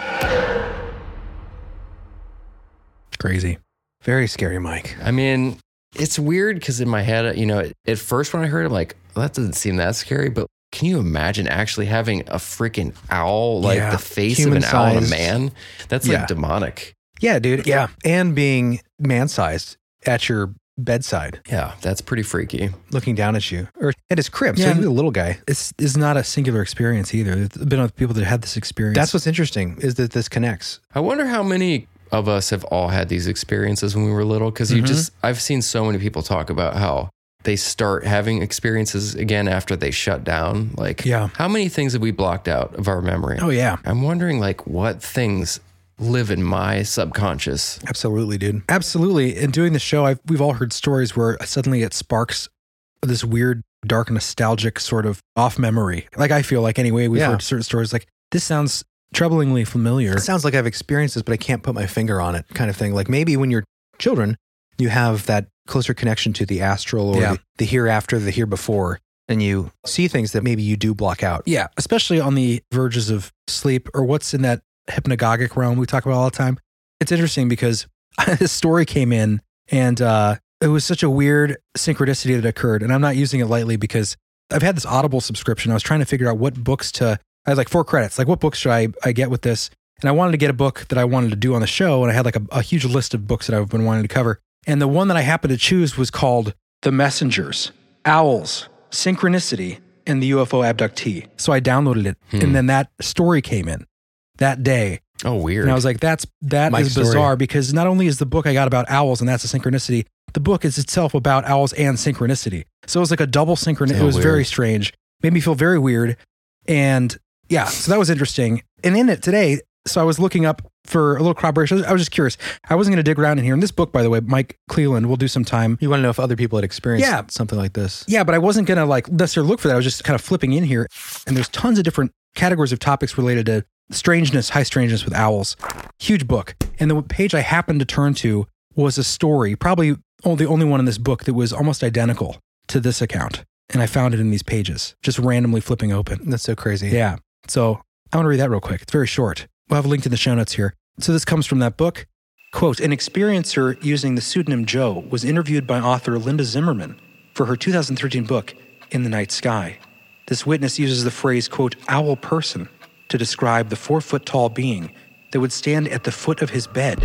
Crazy. Very scary, Mike. I mean, it's weird because in my head, you know, at first when I heard it, I'm like, well, that doesn't seem that scary, but can you imagine actually having a freaking owl, like Yeah. the face Human of an owl and a sized. man? That's Yeah. like demonic. Yeah, dude. Yeah. And being man-sized at your bedside, Yeah, that's pretty freaky. looking down at you, or at his crib. Yeah. So he's a little guy. It's, it's not a singular experience either. There's been other people that had this experience. That's what's interesting, is that this connects. I wonder how many of us have all had these experiences when we were little, because you Mhm. just, I've seen so many people talk about how they start having experiences again after they shut down. Like, Yeah. how many things have we blocked out of our memory? Oh, yeah. I'm wondering, like, what things live in my subconscious. Absolutely, dude. Absolutely. In doing the show, I've, we've all heard stories where suddenly it sparks this weird, dark, nostalgic sort of off memory. Like I feel like anyway, we've Yeah. heard certain stories like, this sounds troublingly familiar. It sounds like I've experienced this, but I can't put my finger on it, kind of thing. Like maybe when you're children, you have that closer connection to the astral or Yeah. the, the hereafter, the here before, and you see things that maybe you do block out. Yeah, especially on the verges of sleep or what's in that hypnagogic realm we talk about all the time. It's interesting because this story came in and uh, it was such a weird synchronicity that occurred. And I'm not using it lightly because I've had this Audible subscription. I was trying to figure out what books to, I had like four credits, like what books should I, I get with this? And I wanted to get a book that I wanted to do on the show. And I had like a, a huge list of books that I've been wanting to cover. And the one that I happened to choose was called The Messengers, Owls, Synchronicity, and the U F O Abductee. So I downloaded it. Hmm. And then that story came in that day. Oh, weird. And I was like, that's, that Mike's is story. bizarre because not only is the book I got about owls and that's a synchronicity, the book is itself about owls and synchronicity. So it was like a double synchronicity. Oh, it was very weird. strange. Made me feel very weird. And yeah, so that was interesting. And in it today, so I was looking up for a little corroboration. I was just curious. I wasn't going to dig around in here. And this book, by the way, Mike Cleland, we'll do some time. You want to know if other people had experienced Yeah. something like this. Yeah, but I wasn't going to like necessarily look for that. I was just kind of flipping in here. And there's tons of different categories of topics related to strangeness, high strangeness with owls. Huge book. And the page I happened to turn to was a story, probably only the only one in this book that was almost identical to this account. And I found it in these pages, just randomly flipping open. That's so crazy. Yeah. So I want to read that real quick. It's very short. We'll have a link to the show notes here. So this comes from that book. Quote, an experiencer using the pseudonym Joe was interviewed by author Linda Zimmerman for her two thousand thirteen book, In the Night Sky. This witness uses the phrase, quote, owl person to describe the four-foot-tall being that would stand at the foot of his bed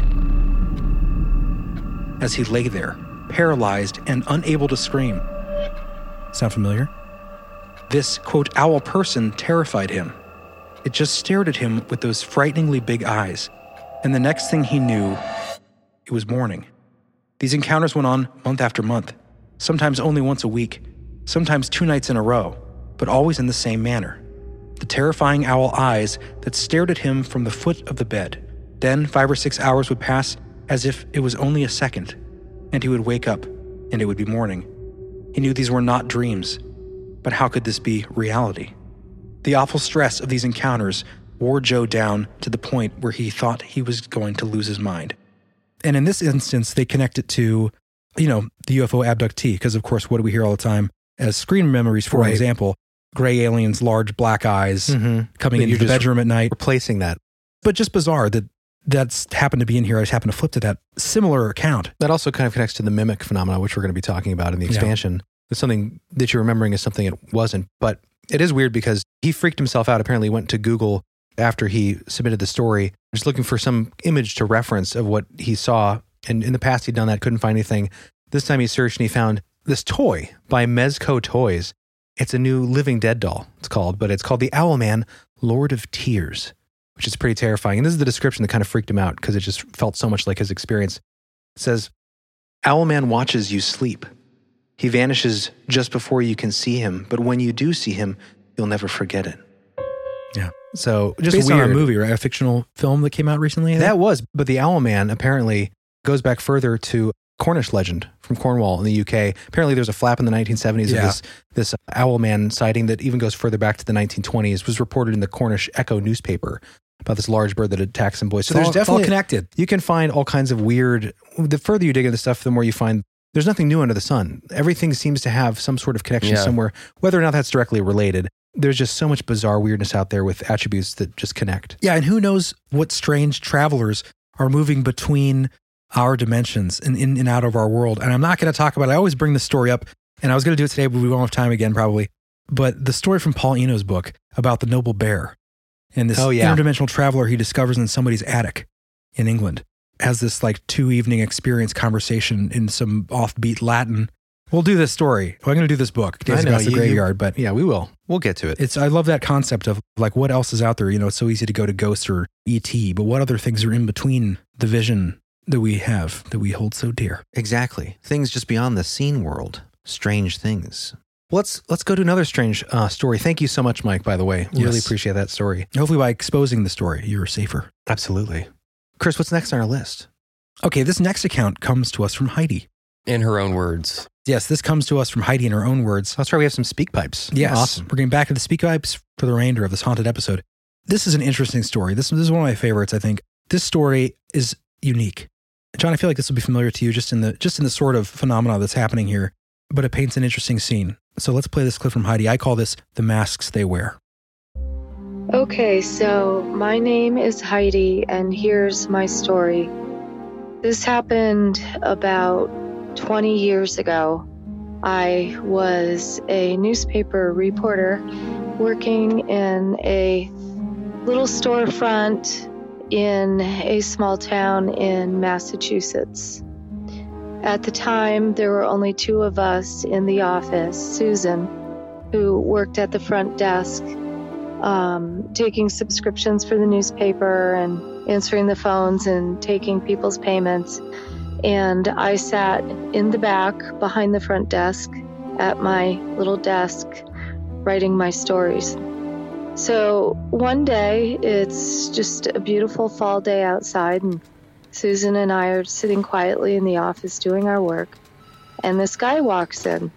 as he lay there, paralyzed and unable to scream. Sound familiar? This, quote, owl person terrified him. It just stared at him with those frighteningly big eyes. And the next thing he knew, it was morning. These encounters went on month after month, sometimes only once a week, sometimes two nights in a row, but always in the same manner. The terrifying owl eyes that stared at him from the foot of the bed. Then five or six hours would pass as if it was only a second, and he would wake up, and it would be morning. He knew these were not dreams, but how could this be reality? The awful stress of these encounters wore Joe down to the point where he thought he was going to lose his mind. And in this instance, they connect it to, you know, the U F O abductee, because of course, what do we hear all the time as screen memories, for Right. example, gray aliens, large black eyes Mhm. coming That into you're the just bedroom at night. Replacing that. But just bizarre that that's happened to be in here. I just happened to flip to that similar account. That also kind of connects to the mimic phenomena, which we're going to be talking about in the Yeah. expansion. It's something that you're remembering as something it wasn't. But it is weird because he freaked himself out. Apparently went to Google after he submitted the story, just looking for some image to reference of what he saw. And in the past, he'd done that, couldn't find anything. This time he searched and he found this toy by Mezco Toys. It's a new Living Dead doll, it's called, but it's called the Owlman Lord of Tears, which is pretty terrifying. And this is the description that kind of freaked him out because it just felt so much like his experience. It says, Owlman watches you sleep. He vanishes just before you can see him, but when you do see him, you'll never forget it. Yeah. So just based weird. on a movie, right? A fictional film that came out recently. That was, but the Owl Man apparently goes back further to Cornish legend from Cornwall in the U K. Apparently there's a flap in the nineteen seventies Yeah. of this, this Owl Man sighting that even goes further back to the nineteen twenties, was reported in the Cornish Echo newspaper about this large bird that attacks some boys. So It's there's all- it's all definitely connected. You can find all kinds of weird, the further you dig into stuff, the more you find there's nothing new under the sun. Everything seems to have some sort of connection Yeah. somewhere, whether or not that's directly related. There's just so much bizarre weirdness out there with attributes that just connect. Yeah, and who knows what strange travelers are moving between our dimensions and in and out of our world. And I'm not going to talk about it. I always bring this story up, and I was going to do it today, but we won't have time again probably. But the story from Paul Eno's book about the noble bear and this Oh, yeah. interdimensional traveler he discovers in somebody's attic in England has this like two evening experience conversation in some offbeat Latin. We'll do this story. I'm going to do this book, Days I know, Across the you- you- Graveyard, but Yeah, we will. We'll get to it. it's, I love that concept of like what else is out there. You know, it's so easy to go to Ghost or E T, but what other things are in between the vision that we have that we hold so dear? Exactly. Things just beyond the seen world. Strange things. Let's let's go to another strange uh, story. Thank you so much, Mike, by the way. Really Yes. appreciate that story. Hopefully by exposing the story, you're safer. Absolutely. Chris, what's next on our list? Okay, this next account comes to us from Heidi. In her own words. Yes, this comes to us from Heidi in her own words. That's right. We have some speak pipes. Yes, Awesome. we're getting back to the speak pipes for the remainder of this haunted episode. This is an interesting story. This, this is one of my favorites, I think. This story is unique. John, I feel like this will be familiar to you just in the just in the sort of phenomena that's happening here, but it paints an interesting scene. So let's play this clip from Heidi. I call this The Masks They Wear. Okay, so my name is Heidi, and here's my story. This happened about twenty years ago. I was a newspaper reporter working in a little storefront in a small town in Massachusetts. At the time, there were only two of us in the office, Susan, who worked at the front desk, um, taking subscriptions for the newspaper and answering the phones and taking people's payments. And I sat in the back behind the front desk at my little desk writing my stories. So one day, it's just a beautiful fall day outside, and Susan and I are sitting quietly in the office doing our work, and this guy walks in.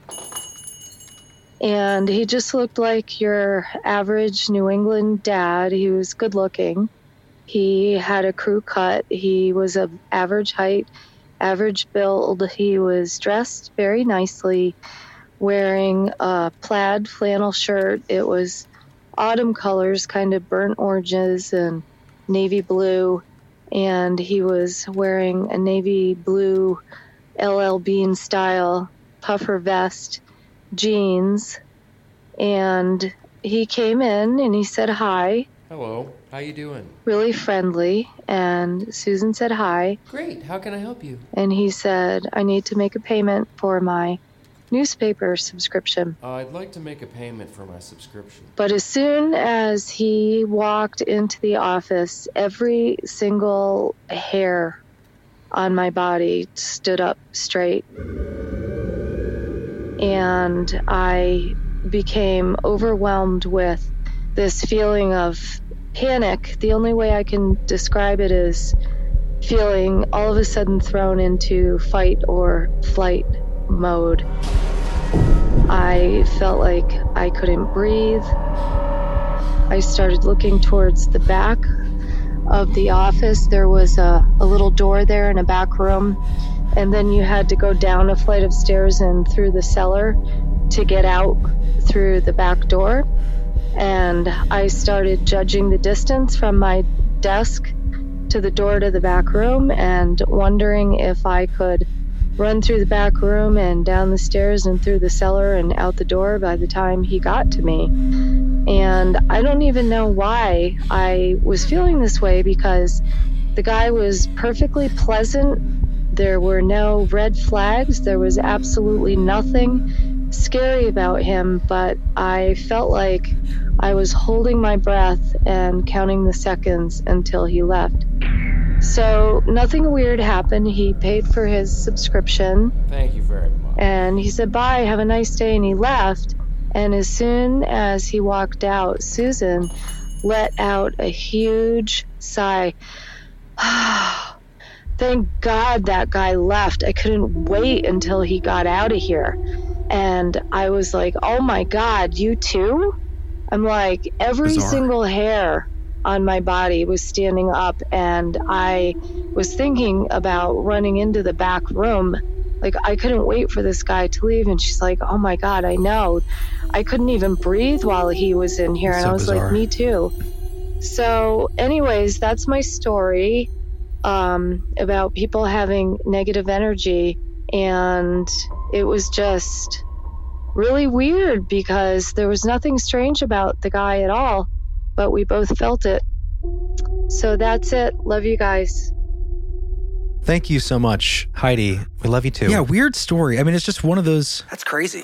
And he just looked like your average New England dad. He was good looking. He had a crew cut. He was of average height, average build. He was dressed very nicely, wearing a plaid flannel shirt. It was autumn colors, kind of burnt oranges and navy blue. And he was wearing a navy blue L L Bean style puffer vest, jeans. And he came in and he said hi. Hello, how you doing? Really friendly. And Susan said hi. Great, how can I help you? And he said, I need to make a payment for my newspaper subscription. Uh, I'd like to make a payment for my subscription. But as soon as he walked into the office, every single hair on my body stood up straight. And I became overwhelmed with this feeling of panic. The only way I can describe it is feeling all of a sudden thrown into fight or flight mode. I felt like I couldn't breathe. I started looking towards the back of the office. There was a, a little door there in a back room, and then you had to go down a flight of stairs and through the cellar to get out through the back door. And I started judging the distance from my desk to the door to the back room and wondering if I could run through the back room and down the stairs and through the cellar and out the door by the time he got to me. And I don't even know why I was feeling this way, because the guy was perfectly pleasant. There were no red flags. There was absolutely nothing scary about him, but I felt like I was holding my breath and counting the seconds until he left. So nothing weird happened. He paid for his subscription. Thank you very much. And he said, bye, have a nice day, and he left. And as soon as he walked out, Susan let out a huge sigh. Thank God that guy left. I couldn't wait until he got out of here. And I was like, oh my God, you too? I'm like, every Bizarre. single hair on my body was standing up, and I was thinking about running into the back room. Like, I couldn't wait for this guy to leave. And she's like, oh my God, I know. I couldn't even breathe while he was in here. And So I was bizarre. like, me too. So anyways, that's my story um, about people having negative energy. And it was just really weird because there was nothing strange about the guy at all, but we both felt it. So that's it. Love you guys. Thank you so much, Heidi. We love you too. Yeah, weird story. I mean, it's just one of those. That's crazy.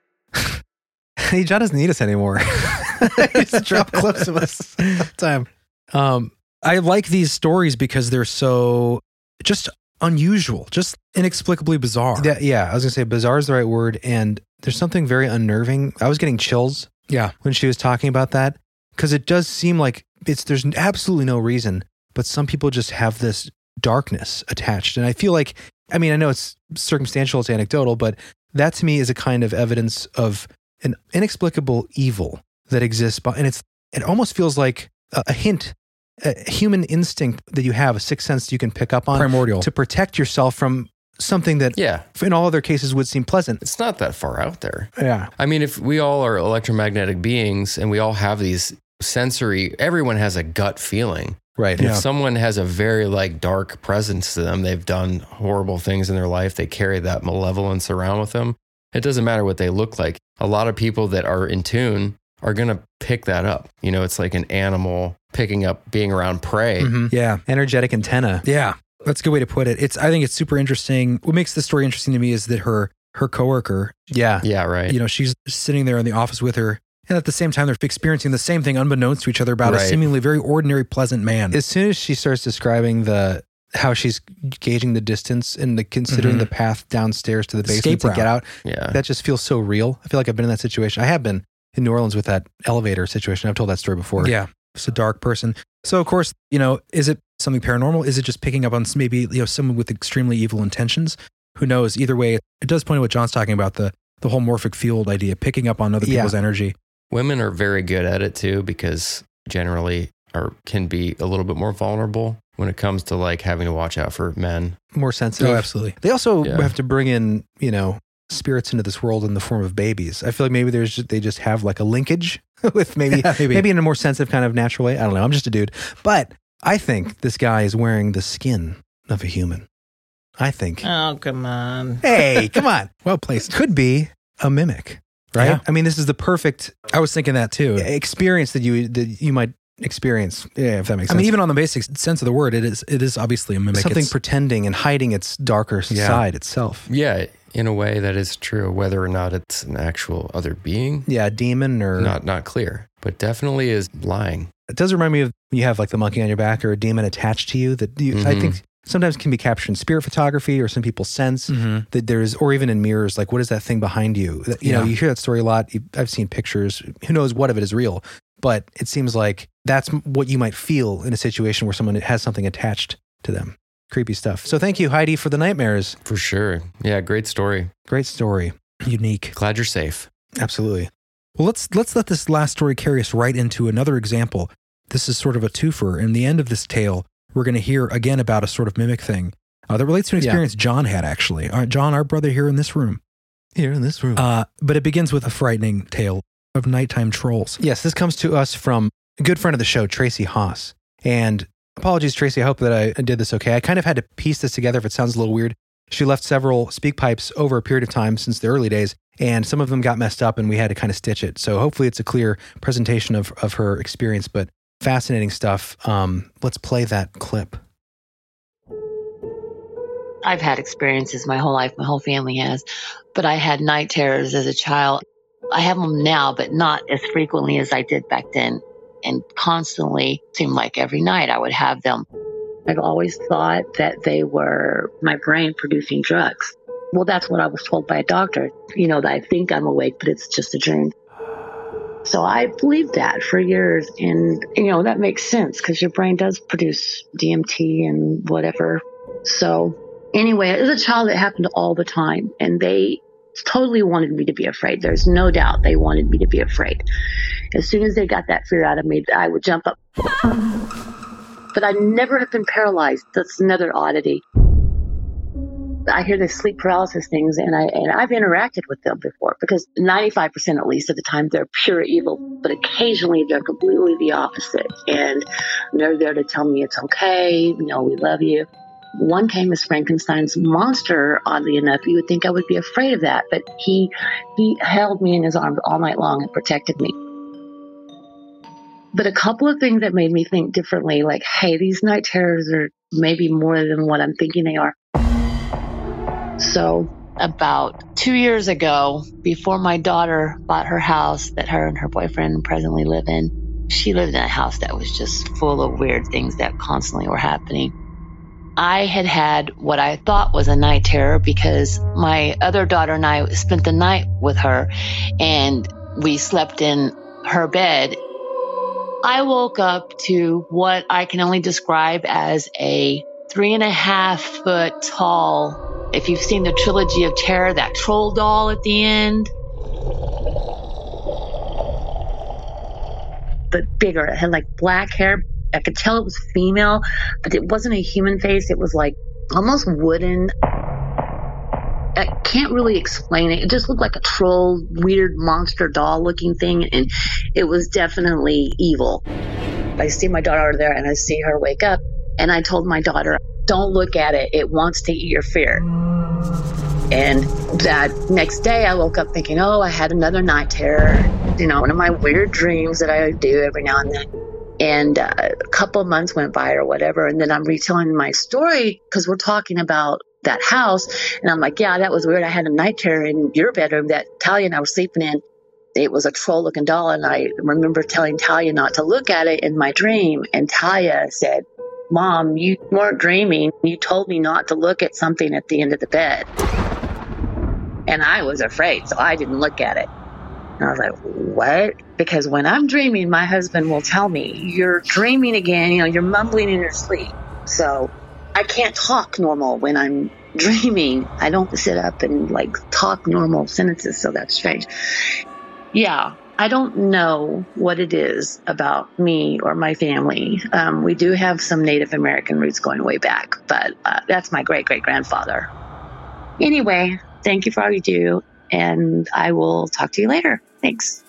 Hey, John doesn't need us anymore. He just drop clips of us all the time. Um, I like these stories because they're so just unusual, just inexplicably bizarre. Yeah, yeah, I was gonna say bizarre is the right word, and there's something very unnerving. I was getting chills. Yeah, when she was talking about that, because it does seem like it's there's absolutely no reason, but some people just have this darkness attached, and I feel like, I mean, I know it's circumstantial, it's anecdotal, but that to me is a kind of evidence of an inexplicable evil that exists, and it's it almost feels like a, a hint. A human instinct that you have, a sixth sense you can pick up on, primordial, to protect yourself from something that, yeah, in all other cases would seem pleasant. It's not that far out there. Yeah. I mean, if we all are electromagnetic beings and we all have these sensory, everyone has a gut feeling. Right. And Yeah. if someone has a very like dark presence to them, they've done horrible things in their life, they carry that malevolence around with them. It doesn't matter what they look like. A lot of people that are in tune are going to pick that up. You know, it's like an animal picking up being around prey. Mm-hmm. Yeah. Energetic antenna. Yeah. That's a good way to put it. It's, I think it's super interesting. What makes the story interesting to me is that her, her coworker. Yeah. Yeah. Right. You know, she's sitting there in the office with her. And at the same time, they're experiencing the same thing unbeknownst to each other about Right. a seemingly very ordinary, pleasant man. As soon as she starts describing the, how she's gauging the distance and the, considering Mhm. the path downstairs to the basement Escape to route. get out, Yeah. that just feels so real. I feel like I've been in that situation. I have been in New Orleans with that elevator situation. I've told that story before. Yeah. It's a dark person. So of course, you know, is it something paranormal? Is it just picking up on maybe, you know, someone with extremely evil intentions? Who knows? Either way, it does point to what John's talking about, the, the whole morphic field idea, picking up on other Yeah. people's energy. Women are very good at it too, because generally are can be a little bit more vulnerable when it comes to like having to watch out for men. More sensitive. Oh, absolutely. They also Yeah. have to bring in, you know, spirits into this world in the form of babies. I feel like maybe there's they just have like a linkage with maybe, Yeah, maybe. maybe in a more sensitive kind of natural way. I don't know. I'm just a dude. But I think this guy is wearing the skin of a human. I think. Oh, come on. Hey, come on. Well placed. Could be a mimic, right? Yeah. I mean, this is the perfect I was thinking that too. experience that you that you might experience. Yeah, if that makes I sense. mean, even on the basic sense of the word, it is it is obviously a mimic. something It's- pretending and hiding its darker Yeah. side itself. Yeah, in a way that is true, whether or not it's an actual other being. Yeah, a demon or Not not clear, but definitely is lying. It does remind me of when you have like the monkey on your back or a demon attached to you that you, I Mhm. think sometimes can be captured in spirit photography, or some people sense Mhm. that there's, or even in mirrors, like what is that thing behind you? That- You know, Yeah. you hear that story a lot. You- I've seen pictures. Who knows what of it is real? But it seems like that's m- what you might feel in a situation where someone has something attached to them. Creepy stuff. So thank you, Heidi, for the nightmares. For sure. Yeah, great story. Great story. unique. Glad you're safe. Absolutely. Well, let's let's let this last story carry us right into another example. This is sort of a twofer. In the end of this tale, we're going to hear again about a sort of mimic thing uh, that relates to an Yeah. experience John had, actually. Uh, John, our brother here in this room. Here in this room. Uh, but it begins with a frightening tale of nighttime trolls. Yes, this comes to us from a good friend of the show, Tracy Haas. And apologies, Tracy, I hope that I did this okay. I kind of had to piece this together if it sounds a little weird. She left several speak pipes over a period of time since the early days, and some of them got messed up and we had to kind of stitch it. So hopefully it's a clear presentation of, of her experience, but fascinating stuff. Um, let's play that clip. I've had experiences my whole life, my whole family has, but I had night terrors as a child. I have them now, but not as frequently as I did back then. And constantly, seemed like every night I would have them. I've always thought that they were my brain producing drugs. Well, that's what I was told by a doctor. You know, that I think I'm awake, but it's just a dream. So I believed that for years. And, you know, that makes sense because your brain does produce D M T and whatever. So anyway, as a child, it happened all the time. And they totally wanted me to be afraid. There's no doubt they wanted me to be afraid. As soon as they got that fear out of me, I would jump up. But I never have been paralyzed. That's another oddity. I hear the sleep paralysis things, and, I, and I've interacted with them before because ninety-five percent at least of the time they're pure evil, but occasionally they're completely the opposite. And they're there to tell me it's okay, you know, we love you. One came as Frankenstein's monster, oddly enough. You would think I would be afraid of that, but he he held me in his arms all night long and protected me. But a couple of things that made me think differently, like, hey, these night terrors are maybe more than what I'm thinking they are. So about two years ago, before my daughter bought her house that her and her boyfriend presently live in, she lived in a house that was just full of weird things that constantly were happening. I had had what I thought was a night terror because my other daughter and I spent the night with her and we slept in her bed. I woke up to what I can only describe as a three and a half foot tall, if you've seen the Trilogy of Terror, that troll doll at the end. But bigger. It had like black hair. I could tell it was female, but it wasn't a human face. It was like almost wooden. I can't really explain it. It just looked like a troll, weird monster doll looking thing. And it was definitely evil. I see my daughter there and I see her wake up. And I told my daughter, don't look at it. It wants to eat your fear. And that next day I woke up thinking, oh, I had another night terror. You know, one of my weird dreams that I do every now and then. And uh, a couple of months went by or whatever. And then I'm retelling my story because we're talking about that house. And I'm like, yeah, that was weird. I had a night terror in your bedroom that Talia and I were sleeping in. It was a troll looking doll. And I remember telling Talia not to look at it in my dream. And Talia said, Mom, you weren't dreaming. You told me not to look at something at the end of the bed. And I was afraid, so I didn't look at it. And I was like, what? Because when I'm dreaming, my husband will tell me, you're dreaming again, you know, you're mumbling in your sleep. So I can't talk normal when I'm dreaming. I don't sit up and like talk normal sentences, so that's strange. Yeah, I don't know what it is about me or my family. Um, we do have some Native American roots going way back, but uh, that's my great-great-grandfather. Anyway, thank you for all you do, and I will talk to you later. Thanks.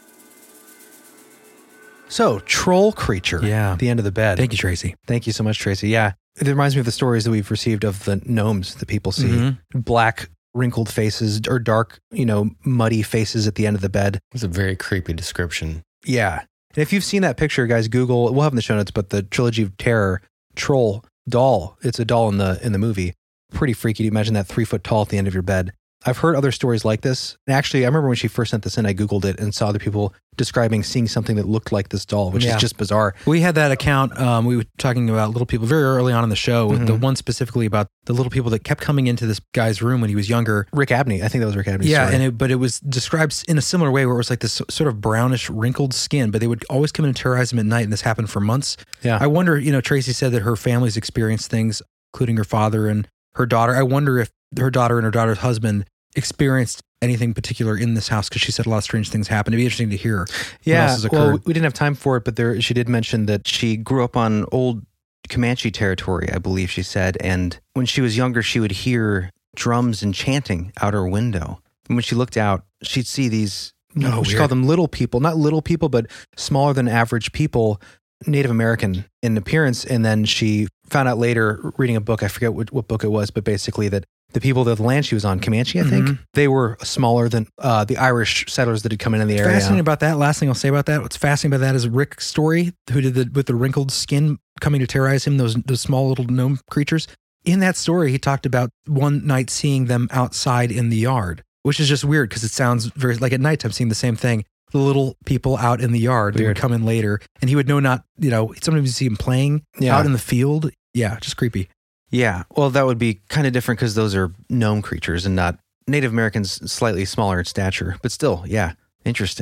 So, troll creature. Yeah. The end of the bed. Thank you, Tracy. Thank you so much, Tracy. Yeah. It reminds me of the stories that we've received of the gnomes that people see. Mm-hmm. Black, wrinkled faces or dark, you know, muddy faces at the end of the bed. It's a very creepy description. Yeah. And if you've seen that picture, guys, Google, we'll have in the show notes, but the Trilogy of Terror troll doll, it's a doll in the in the movie. Pretty freaky to imagine that three foot tall at the end of your bed. I've heard other stories like this. And actually, I remember when she first sent this in, I Googled it and saw other people describing seeing something that looked like this doll, which yeah. is just bizarre. We had that account. Um, we were talking about little people very early on in the show. Mm-hmm. The one specifically about the little people that kept coming into this guy's room when he was younger. Rick Abney. I think that was Rick Abney's Yeah, story. and it, but it was described in a similar way where it was like this sort of brownish, wrinkled skin, but they would always come in and terrorize him at night, and this happened for months. Yeah. I wonder, you know, Tracy said that her family's experienced things, including her father and her daughter. I wonder if her daughter and her daughter's husband experienced anything particular in this house, because she said a lot of strange things happened. It'd be interesting to hear yeah, what else has occurred. Well, we didn't have time for it, but there she did mention that she grew up on old Comanche territory, I believe she said, and when she was younger, she would hear drums and chanting out her window. And when she looked out, she'd see these, oh, she weird. called them little people, not little people, but smaller than average people, Native American in appearance. And then she found out later, reading a book, I forget what, what book it was, but basically that the people that the land she was on, Comanche, I think, mm-hmm. they were smaller than uh, the Irish settlers that had come in in the area. Fascinating about that. Last thing I'll say about that, what's fascinating about that is Rick's story, who did the with the wrinkled skin coming to terrorize him, those those small little gnome creatures. In that story, he talked about one night seeing them outside in the yard, which is just weird because it sounds very like at nighttime seeing the same thing. The little people out in the yard, they would come in later, and he would know not, you know, sometimes you see him playing yeah. out in the field. Yeah, just creepy. Yeah, well, that would be kind of different because those are gnome creatures and not Native Americans, slightly smaller in stature. But still, yeah, interesting.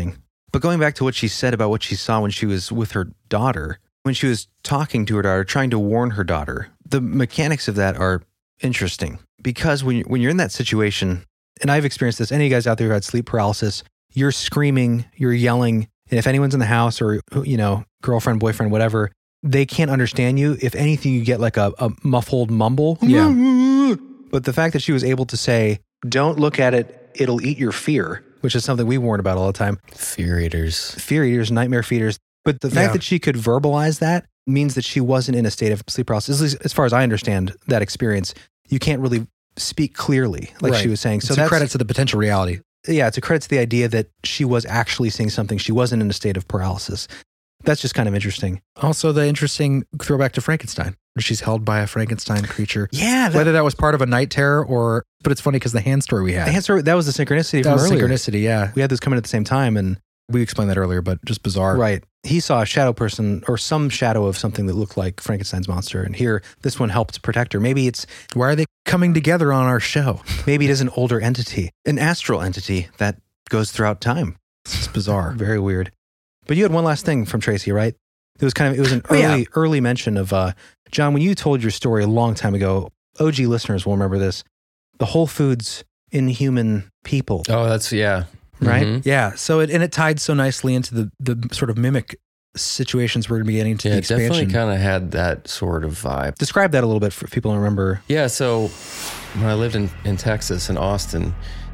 But going back to what she said about what she saw when she was with her daughter, when she was talking to her daughter, trying to warn her daughter, the mechanics of that are interesting. Because when, you, when you're in that situation, and I've experienced this, any of you guys out there who had sleep paralysis, you're screaming, you're yelling, and if anyone's in the house or, you know, girlfriend, boyfriend, whatever, they can't understand you. If anything, you get like a, a muffled mumble. Yeah. But the fact that she was able to say, don't look at it, it'll eat your fear, which is something we warn about all the time. Fear eaters. Fear eaters, nightmare feeders. But the fact Yeah. that she could verbalize that means that she wasn't in a state of sleep paralysis. At least as far as I understand that experience, you can't really speak clearly, like Right. she was saying. So it's a that's credit to the potential reality. Yeah, it's a credit to the idea that she was actually seeing something. She wasn't in a state of paralysis. That's just kind of interesting. Also, the interesting throwback to Frankenstein, where she's held by a Frankenstein creature. Yeah. Whether that was part of a night terror or, but it's funny because the hand story we had. The hand story, that was the synchronicity that from was earlier. synchronicity, yeah. We had those coming at the same time, and we explained that earlier, but just bizarre. Right. He saw a shadow person or some shadow of something that looked like Frankenstein's monster. And here, this one helped protect her. Maybe it's... Why are they coming together on our show? Maybe it is an older entity, an astral entity that goes throughout time. It's bizarre. Very weird. But you had one last thing from Tracy, right? It was kind of, it was an Oh, early, yeah. early mention of, uh, John, when you told your story a long time ago, O G listeners will remember this, the Whole Foods Inhuman People. Oh, that's, yeah. Right? Mm-hmm. Yeah. So it, and it tied so nicely into the, the sort of mimic situations we're going to be getting into Yeah, the it definitely expansion. kind of had that sort of vibe. Describe that a little bit for people who remember. Yeah, so when I lived in, in Texas, in Austin,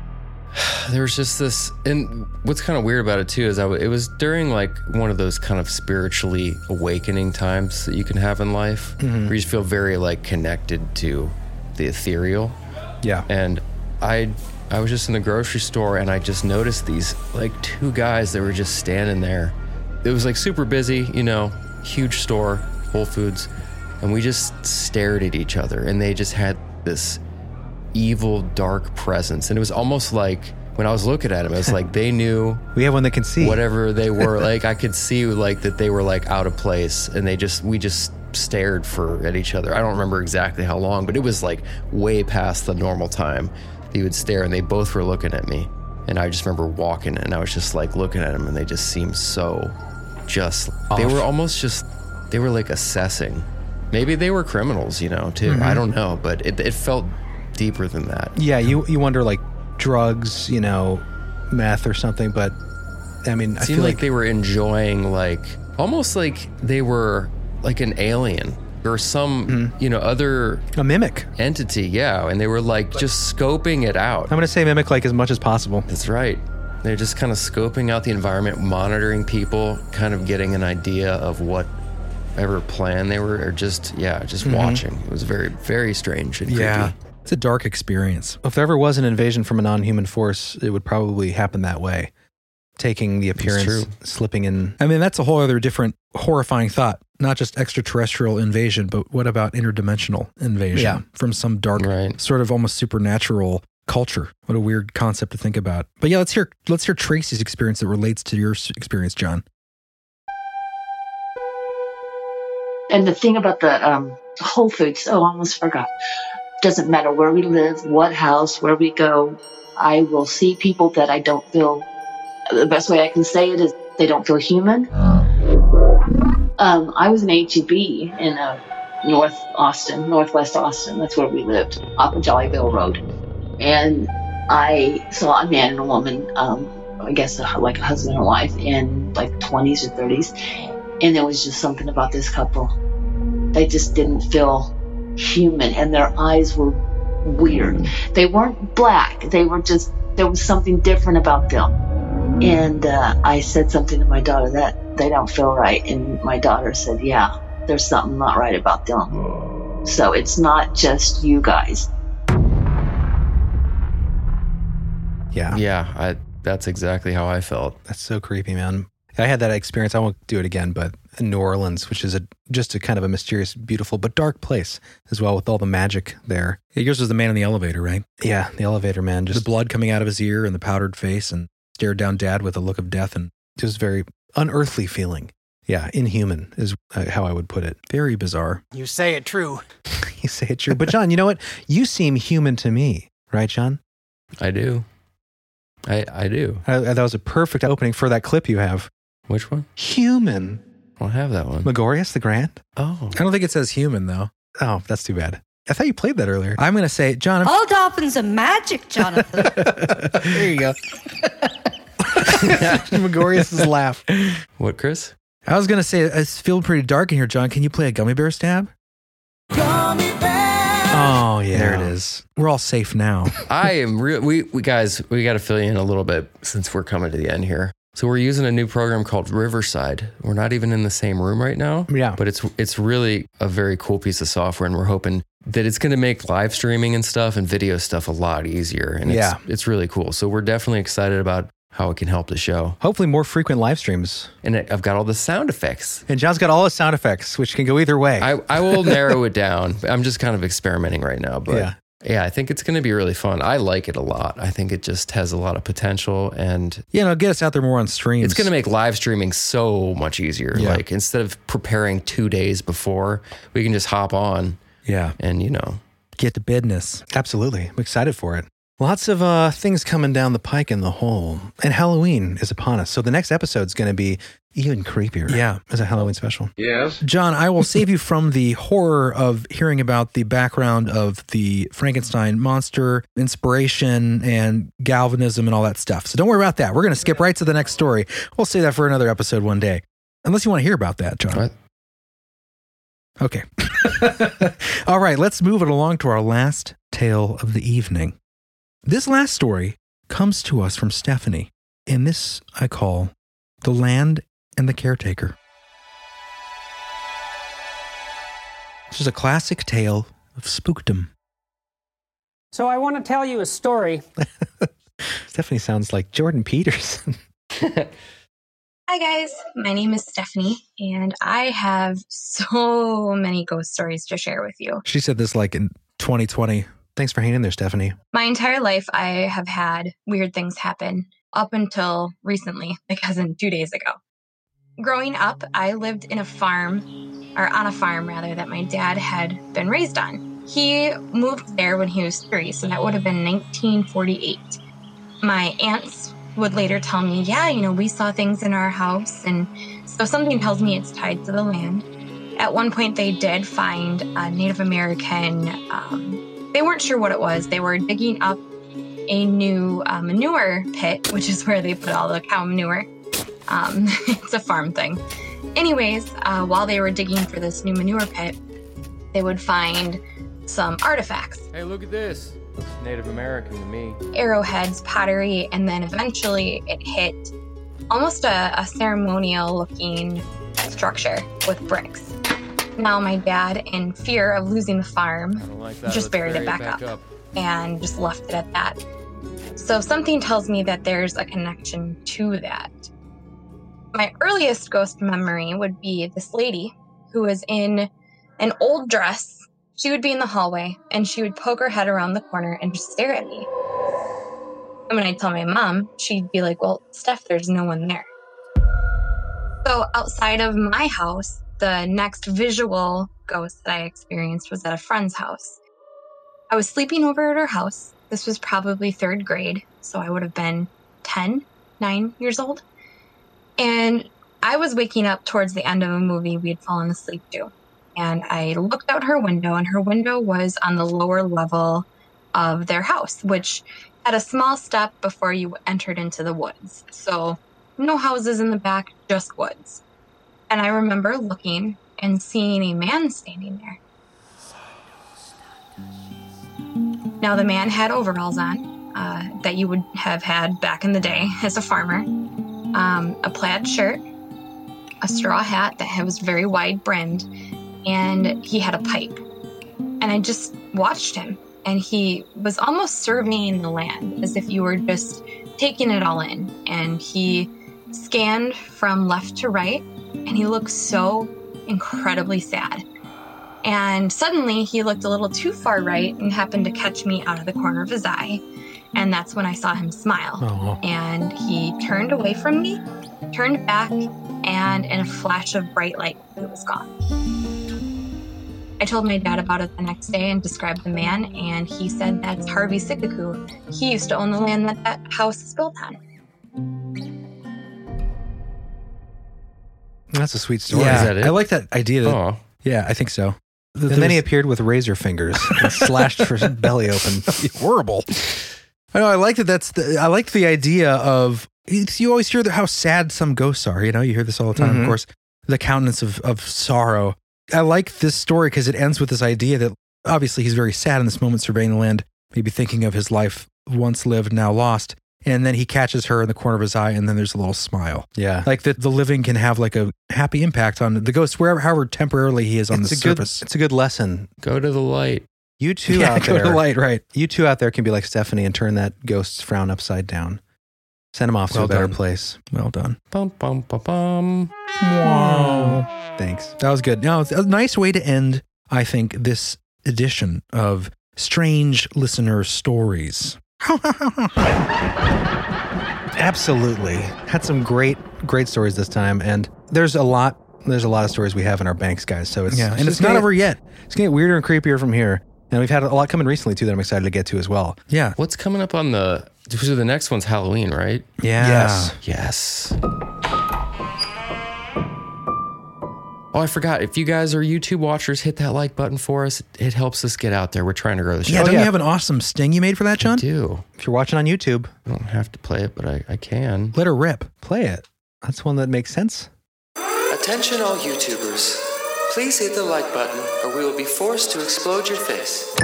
there was just this, and what's kind of weird about it too is I w- it was during like one of those kind of spiritually awakening times that you can have in life, Mhm. where you just feel very like connected to the ethereal. Yeah. And I I was just in the grocery store and I just noticed these like two guys that were just standing there. It was like super busy, you know, huge store, Whole Foods, and we just stared at each other and they just had this evil, dark presence. And it was almost like when I was looking at them, it was like they knew we have one that can see whatever they were. Like I could see like that they were like out of place and they just, we just stared for at each other. I don't remember exactly how long, but it was like way past the normal time that you would stare, and they both were looking at me. And I just remember walking and I was just like looking at them and they just seemed so just, Off. they were almost just, they were like assessing. Maybe they were criminals, you know, too. Mhm. I don't know, but it, it felt deeper than that. Yeah, you you wonder like drugs, you know, meth or something, but I mean, It I seemed feel like, like, they were enjoying like, almost like they were like an alien or some, you know, other a mimic entity. Yeah. And they were like just scoping it out. I'm going to say mimic like as much as possible. That's right. They're just kind of scoping out the environment, monitoring people, kind of getting an idea of whatever plan they were, or just, yeah, just Mhm. watching. It was very, very strange and Yeah. creepy. It's a dark experience. If there ever was an invasion from a non-human force, it would probably happen that way. Taking the appearance, true. slipping in. I mean, that's a whole other different horrifying thought. Not just extraterrestrial invasion, but what about interdimensional invasion Yeah. from some dark, Right. sort of almost supernatural culture? What a weird concept to think about. But yeah, let's hear let's hear Tracy's experience that relates to your s- experience, John. And the thing about the um, Whole Foods, oh, I almost forgot. Doesn't matter where we live, what house, where we go, I will see people that I don't feel, the best way I can say it is they don't feel human. Um, I was an H E B in uh, North Austin, Northwest Austin. That's where we lived, off of Jollyville Road. And I saw a man and a woman, um, I guess uh, like a husband and wife, in like twenties or thirties. And there was just something about this couple. They just didn't feel human, and their eyes were weird. They weren't black. They were just, there was something different about them. And uh, I said something to my daughter that they don't feel right. And my daughter said, yeah, there's something not right about them. So it's not just you guys. Yeah. Yeah. I, that's exactly how I felt. That's so creepy, man. I had that experience. I won't do it again, but in New Orleans, which is a just a kind of a mysterious, beautiful, but dark place as well, with all the magic there. Yeah, yours was the man in the elevator, right? Yeah, the elevator man. Just The blood coming out of his ear and the powdered face, and stared down Dad with a look of death, and just very unearthly feeling. Yeah, inhuman is uh, how I would put it. very bizarre. You say it true. You say it true. But John, you know what? You seem human to me, right, John? I do. I, I do. I, that was a perfect opening for that clip you have. Which one? Human. I don't have that one. Megorius the Grand? Oh. I don't think it says human, though. Oh, that's too bad. I thought you played that earlier. I'm going to say, Jonathan. All dolphins are magic, Jonathan. There you go. Megorius' laugh. What, Chris? I was going to say, it's feeling pretty dark in here, John. Can you play a Gummy Bears tab? Gummy Bears! Oh, yeah. There it is. We're all safe now. I am real. We, we guys, we got to fill you in a little bit since we're coming to the end here. So we're using a new program called Riverside. We're not even in the same room right now. Yeah. But it's it's really a very cool piece of software, and we're hoping that it's going to make live streaming and stuff and video stuff a lot easier. And yeah. it's, it's really cool. So we're definitely excited about how it can help the show. Hopefully more frequent live streams. And I've got all the sound effects. And John's got all the sound effects, which can go either way. I, I will narrow it down. I'm just kind of experimenting right now. But yeah. Yeah, I think it's going to be really fun. I like it a lot. I think it just has a lot of potential, and yeah, no, get us out there more on streams. It's going to make live streaming so much easier. Yeah. Like instead of preparing two days before, we can just hop on. Yeah, and you know, get to business. Absolutely, I'm excited for it. Lots of uh, things coming down the pike in the hole, and Halloween is upon us. So the next episode is going to be even creepier. Yeah, as a Halloween special. Yes. John, I will save you from the horror of hearing about the background of the Frankenstein monster, inspiration, and galvanism and all that stuff. So don't worry about that. We're going to skip right to the next story. We'll save that for another episode one day. Unless you want to hear about that, John. What? Okay. All right, let's move it along to our last tale of the evening. This last story comes to us from Stephanie, and this I call The Land and the Caretaker. This is a classic tale of spookdom. So I want to tell you a story. Stephanie sounds like Jordan Peterson. Hi guys, my name is Stephanie, and I have so many ghost stories to share with you. She said this like in twenty twenty. Thanks for hanging in there, Stephanie. My entire life, I have had weird things happen up until recently, like as in two days ago. Growing up, I lived in a farm, or on a farm rather, that my dad had been raised on. He moved there when he was three, so that would have been nineteen forty-eight. My aunts would later tell me, yeah, you know, we saw things in our house, and so something tells me it's tied to the land. At one point, they did find a Native American, um, they weren't sure what it was. They were digging up a new uh, manure pit, which is where they put all the cow manure. Um, it's a farm thing. Anyways, uh, while they were digging for this new manure pit, they would find some artifacts. Hey, look at this. Looks Native American to me. Arrowheads, pottery, and then eventually it hit almost a, a ceremonial-looking structure with bricks. Now my dad, in fear of losing the farm, like just Let's buried it back, back up, up and just left it at that. So something tells me that there's a connection to that. My earliest ghost memory would be this lady who was in an old dress. She would be in the hallway, and she would poke her head around the corner and just stare at me. And when I'd tell my mom, she'd be like, well, Steph, there's no one there. So outside of my house, the next visual ghost that I experienced was at a friend's house. I was sleeping over at her house. This was probably third grade, so I would have been ten, nine years old. And I was waking up towards the end of a movie we had fallen asleep to. And I looked out her window, and her window was on the lower level of their house, which had a small step before you entered into the woods. So no houses in the back, just woods. And I remember looking and seeing a man standing there. Now, the man had overalls on uh, that you would have had back in the day as a farmer, um, a plaid shirt, a straw hat that was very wide brimmed, and he had a pipe. And I just watched him, and he was almost surveying the land as if you were just taking it all in. And he scanned from left to right, and he looked so incredibly sad. And suddenly he looked a little too far right and happened to catch me out of the corner of his eye. And that's when I saw him smile. Oh. And he turned away from me, turned back, and in a flash of bright light, he was gone. I told my dad about it the next day and described the man, and he said that's Harvey Sikaku. He used to own the land that that house is built on. That's a sweet story. Yeah. Is that it? I like that idea. That, Aw. yeah, I think so. And then he appeared with razor fingers and slashed her belly open. Horrible. I know. I like that. That's the. I like the idea of. You always hear the, how sad some ghosts are. You know, you hear this all the time. Mm-hmm. Of course, the countenance of of sorrow. I like this story because it ends with this idea that obviously he's very sad in this moment, surveying the land, maybe thinking of his life once lived, now lost. And then he catches her in the corner of his eye, and then there's a little smile. Yeah. Like that the living can have like a happy impact on the ghost, wherever, however temporarily he is on It's the a good- surface. It's a good lesson. Go to the light. You two Yeah, out go there. to light, right. You two out there can be like Stephanie and turn that ghost's frown upside down. Send him off Well to a better done. place. Well done. Bum, bum, bum, bum. Wow. Thanks. That was good. Now, it's a nice way to end, I think, this edition of Strange Listener Stories. Absolutely. Had some great, great stories this time. And there's a lot, there's a lot of stories we have in our banks, guys. So it's, Yeah, and just it's not gonna- over yet. It's going to get weirder and creepier from here. And we've had a lot coming recently, too, that I'm excited to get to as well. Yeah. What's coming up on the... So the next one's Halloween, right? Yeah. Yes. Yes. Oh, I forgot. If you guys are YouTube watchers, hit that like button for us. It helps us get out there. We're trying to grow the show. Yeah, don't yeah. you have an awesome sting you made for that, John? I do. If you're watching on YouTube, I don't have to play it, but I, I can. Let her rip. play it. That's one that makes sense. Attention all YouTubers. Please hit the like button or we will be forced to explode your face.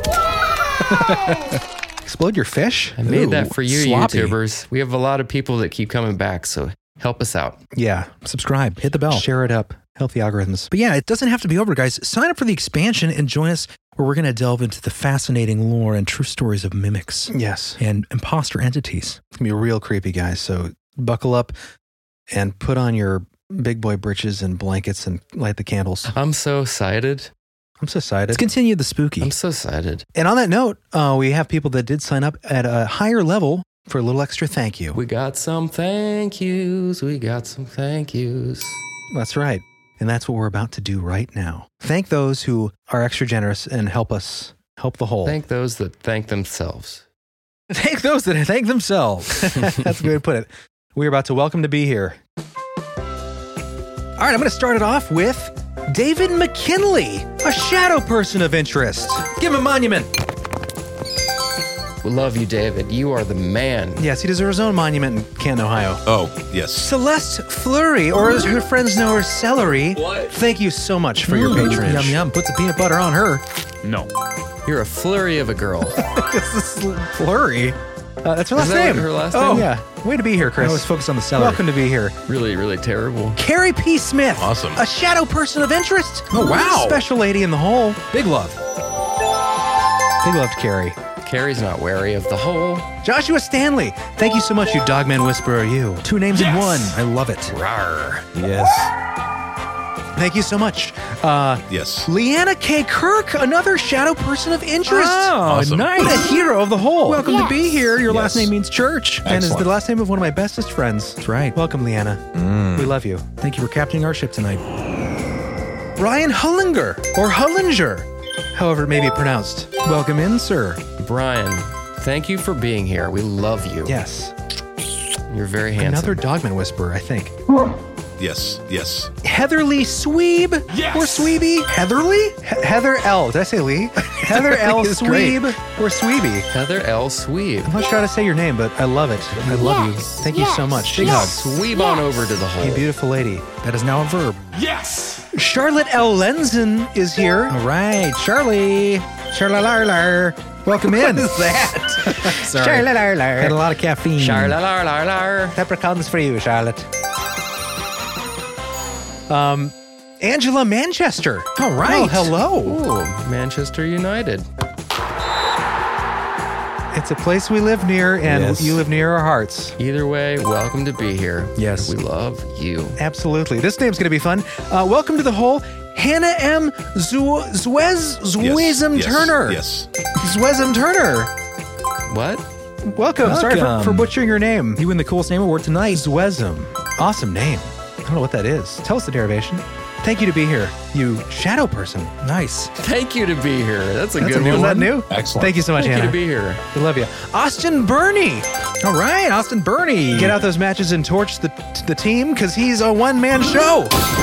Explode your fish? I made Ooh, that for you, sloppy. YouTubers. We have a lot of people that keep coming back, so help us out. Yeah. Subscribe. Hit the bell. Share it up. Help the algorithms. But yeah, it doesn't have to be over, guys. Sign up for the expansion and join us where we're going to delve into the fascinating lore and true stories of mimics Yes. and imposter entities. It's going to be real creepy, guys. So buckle up and put on your big boy britches and blankets and light the candles. I'm so excited. I'm so excited. Let's continue the spooky. I'm so excited. And on that note, uh, we have people that did sign up at a higher level for a little extra thank you. We got some thank yous. We got some thank yous. That's right. And that's what we're about to do right now. Thank those who are extra generous and help us help the whole. Thank those that thank themselves. Thank those that thank themselves. That's a good way to put it. We're about to welcome to be here. All right, I'm going to start it off with David McKinley, a shadow person of interest. Give him a monument. We love you, David. You are the man. Yes, he deserves his own monument in Canton, Ohio. Oh, yes. Celeste Fleury, or as her friends know her, Celery. What? Thank you so much for your Mm, patronage. Yum, yum. Put the peanut butter on her. No. You're a flurry of a girl. This is Fleury. Uh, that's her Is last that name. her last oh, name? yeah. Way to be here, Chris. I was focused on the celery. Welcome to be here. Really, really terrible. Carrie P. Smith. Awesome. A shadow person of interest. Oh, wow. Special lady in the hole. Big love. Big love to Carrie. Carrie's not wary of the hole. Joshua Stanley. Thank you so much, you Dogman Whisperer, you. Two names in one. I love it. Rawr. Yes. Thank you so much. Uh, Yes. Leanna K. Kirk, another shadow person of interest. Oh, Awesome. nice. What a hero of the whole. Welcome Yes. to be here. Your Yes. last name means church. And is Excellent. the last name of one of my bestest friends. That's right. Welcome, Leanna. We love you. Thank you for captaining our ship tonight. Brian Hullinger, or Hullinger, However it may be pronounced. welcome in, sir. Brian, thank you for being here. We love you. Yes. You're very handsome. Another Dogman Whisperer, I think. Yes. Yes. Heatherly Sweeb, Yes. or Sweeby. Heatherly? He- Heather L. Did I say Lee? Heather L. is great. Sweeb or Sweeby. Heather L. Sweeb. I'm not sure how to say your name, but I love it. I love Yes, you. Thank you so yes, much. Big yes. hug. Sweeb on over to the hole. You beautiful lady. That is now a verb. Yes. Charlotte L. Lenzen is here. All right, Charlie. Charlalarlar. Welcome in. What is that? Sorry. Charlalarlar. Had a lot of caffeine. Charlalarlar. Peppercorns for you, Charlotte. Um, Angela Manchester. All right. Oh, hello. Ooh, Manchester United. It's a place we live near, and Yes. you live near our hearts. Either way, welcome to be here. Yes. We love you. Absolutely. This name's going to be fun. Uh, welcome to the whole Hannah M. Zu- Zwez Zwezem yes. Turner. Yes. Zwezem Turner. What? Welcome. Sorry for, Welcome. for butchering your name. You win the coolest name award tonight. Zwezem. Awesome name. I don't know what that is. Tell us the derivation. Thank you to be here, you shadow person. Nice. Thank you to be here. That's a That's good a new, one. Was that new? Excellent. Thank you so much, Thank Hannah. you to be here. We love you. Austin Burney. All right, Austin Burney. Get out those matches and torch the the team because he's a one-man show.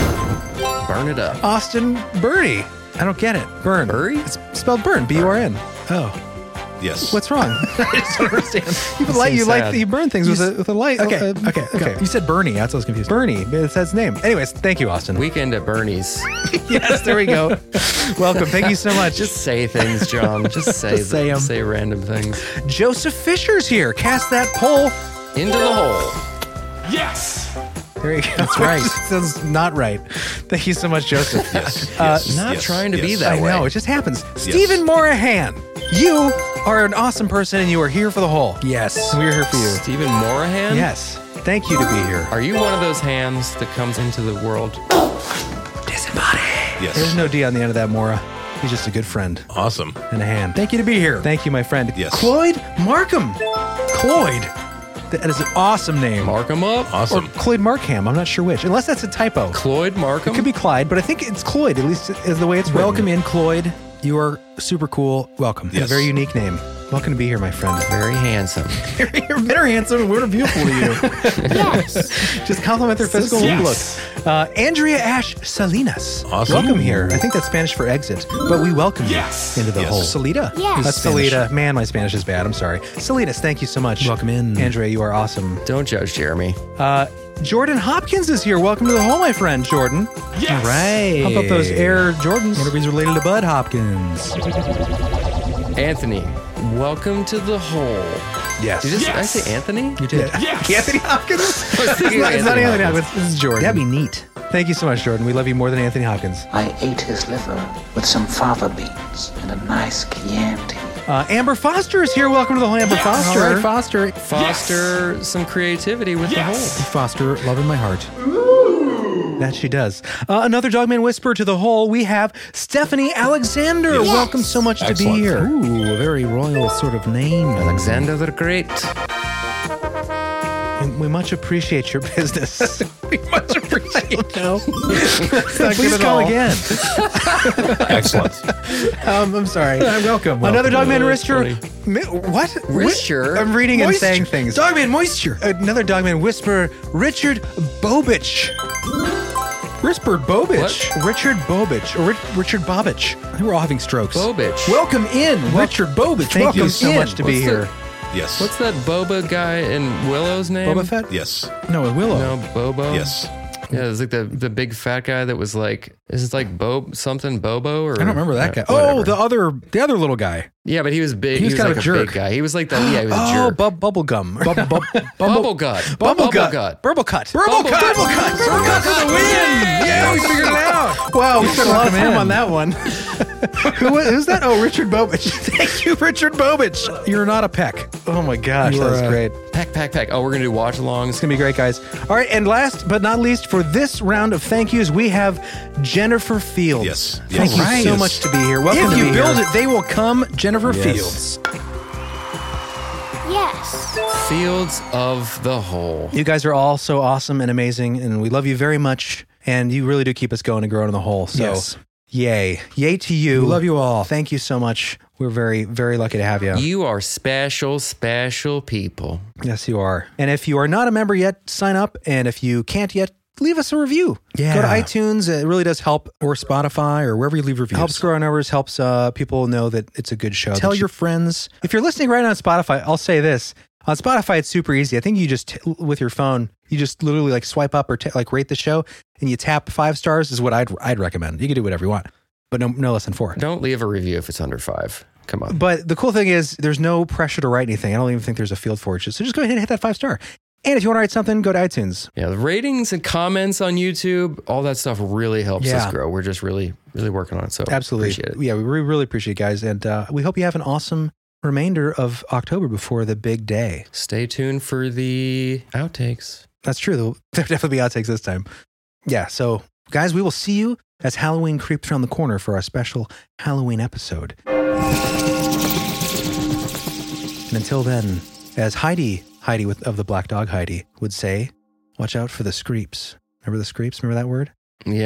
Burn it up. Austin Burney. I don't get it. Burn. Burry? It's spelled burn. B U R N. Oh. Yes. What's wrong? I just don't understand. You, light, you, light, you burn things with a, with a light. Okay, uh, okay, okay. You said Bernie. That's what I was confused. Bernie. It says his name. Anyways, thank you, Austin. Weekend at Bernie's. Yes, there we go. Welcome. Thank you so much. Just say things, John. Just say Just say 'em. Say random things. Joseph Fisher's here. Cast that poll into the hole. Yes. There you go. That's right. Sounds not right. Thank you so much, Joseph. Yes. Uh, yes. Not yes, trying to yes. be that I way. know. It just happens. Stephen Morahan, you are an awesome person and you are here for the whole. Yes. We're here for you. Stephen Morahan? Yes. Thank you to be here. Are you one of those hands that comes into the world? Disembody. Yes. There's no D on the end of that, Mora. He's just a good friend Awesome. and a hand. Thank you to be here. Thank you, my friend. Yes. Cloyd Markham. Cloyd. That is an awesome name. Mark him up? Awesome. Or Cloyd Markham. I'm not sure which. Unless that's a typo. Cloyd Markham? It could be Clyde, but I think it's Cloyd, at least is the way it's Welcome written. in, Cloyd. You are super cool. Welcome. And a Yes. very unique name. Welcome to be here, my friend. Very handsome. You're better handsome and we're beautiful to you. Yes. Just compliment their physical Yes. look. Uh, Andrea Ash Salinas. Awesome. Welcome here. I think that's Spanish for exit, but we welcome Yes. you into the Yes. whole. Salida. Yes. That's Salida. Man, my Spanish is bad. I'm sorry. Salinas, thank you so much. Welcome in. Andrea, you are awesome. Don't judge Jeremy. Uh, Jordan Hopkins is here. Welcome to the hole, my friend, Jordan. Yes. All right. Pump up those Air Jordans. Interviews related to Bud Hopkins. Anthony, welcome to the hole. Yes. Did, you just, Yes. did I say Anthony? You did. Yes. Anthony Hopkins? I was it's thinking not, it's not Anthony Anthony Hopkins. Hopkins. This is Jordan. That'd be neat. Thank you so much, Jordan. We love you more than Anthony Hopkins. I ate his liver with some fava beans and a nice Chianti. Uh, Amber Foster is here. Welcome to the whole, Amber Foster. All right, Foster. Foster some creativity with Yes. the hole. Foster, love in my heart. That she does. Uh, another Dogman Whisper to the whole. We have Stephanie Alexander. Yes. Welcome so much to Excellent. be here. Ooh, a very royal sort of name. Alexander the Great. And we much appreciate your business. we much appreciate no. Please at call all. again. Excellent. Um, I'm sorry. welcome, welcome. Another Dogman Oh, Whisper. that's Mi- What? Whisper? I'm reading and Moisture. saying things. Dogman Moisture. Another Dogman Whisper. Richard Bobich. Whispered Bobich. What? Richard Bobich. Or Ri- Richard Bobich. I think we're all having strokes. Bobich. Welcome in, Richard Bobich. Thank Welcome you so in. much to be What's here. Yes. What's that Boba guy in Willow's name? Boba Fett? Yes. No, Willow. No, Bobo? Yes. Yeah, it's like the, the big fat guy that was like, is it like Bo something Bobo? Or I don't remember that guy. uh, Oh, whatever. the other, the other little guy. Yeah, but he was big. He was kind like of a jerk. big guy. He was like the, yeah, he was a Oh, jerk. bub- bubble gum. Bub, bub, Bubble gut. Bubble gut. gut. Burble cut. Burble Bubble cut. gut. Burble cut. Burble cut for the win. Yeah, we figured it out. Wow, we spent a lot of Welcome time in. on that one. Who, who's that? Oh, Richard Bobich. Thank you, Richard Bobich. You're not a peck. Oh my gosh, You that are, was uh, great. Pack, pack, pack. Oh, we're going to do watch alongs. It's going to be great, guys. All right, and last but not least, for this round of thank yous, we have Jennifer Fields. Yes. Thank Yes. you Right. so Yes. much to be here. Welcome If to you be build here. it, they will come. Jennifer Yes. Fields. Yes. Fields of the Hole. You guys are all so awesome and amazing, and we love you very much. And you really do keep us going and growing in the hole. So, Yes. yay. Yay to you. We love you all. Thank you so much. We're very, very lucky to have you. You are special, special people. Yes, you are. And if you are not a member yet, sign up. And if you can't yet, leave us a review. Yeah. Go to iTunes. It really does help. Or Spotify or wherever you leave reviews. Helps grow our numbers, helps uh, people know that it's a good show. Tell that your you- friends. If you're listening right on Spotify, I'll say this. On Spotify, it's super easy. I think you just, with your phone, you just literally like swipe up or t- like rate the show and you tap five stars is what I'd I'd recommend. You can do whatever you want, but no, no less than four. Don't leave a review if it's under five. Come on. But the cool thing is there's no pressure to write anything. I don't even think there's a field for it. So just go ahead and hit that five star. And if you want to write something, go to iTunes. Yeah, the ratings and comments on YouTube, all that stuff really helps Yeah. us grow. We're just really, really working on it. So Absolutely. appreciate it. Yeah, we re- really appreciate it, guys. And uh, we hope you have an awesome remainder of October before the big day. Stay tuned for the outtakes. That's true. There'll there'll definitely be outtakes this time. Yeah. So, guys, we will see you as Halloween creeps around the corner for our special Halloween episode. And until then, as Heidi, Heidi with, of the Black Dog Heidi would say, watch out for the screeps. Remember the screeps? Remember that word? Yeah.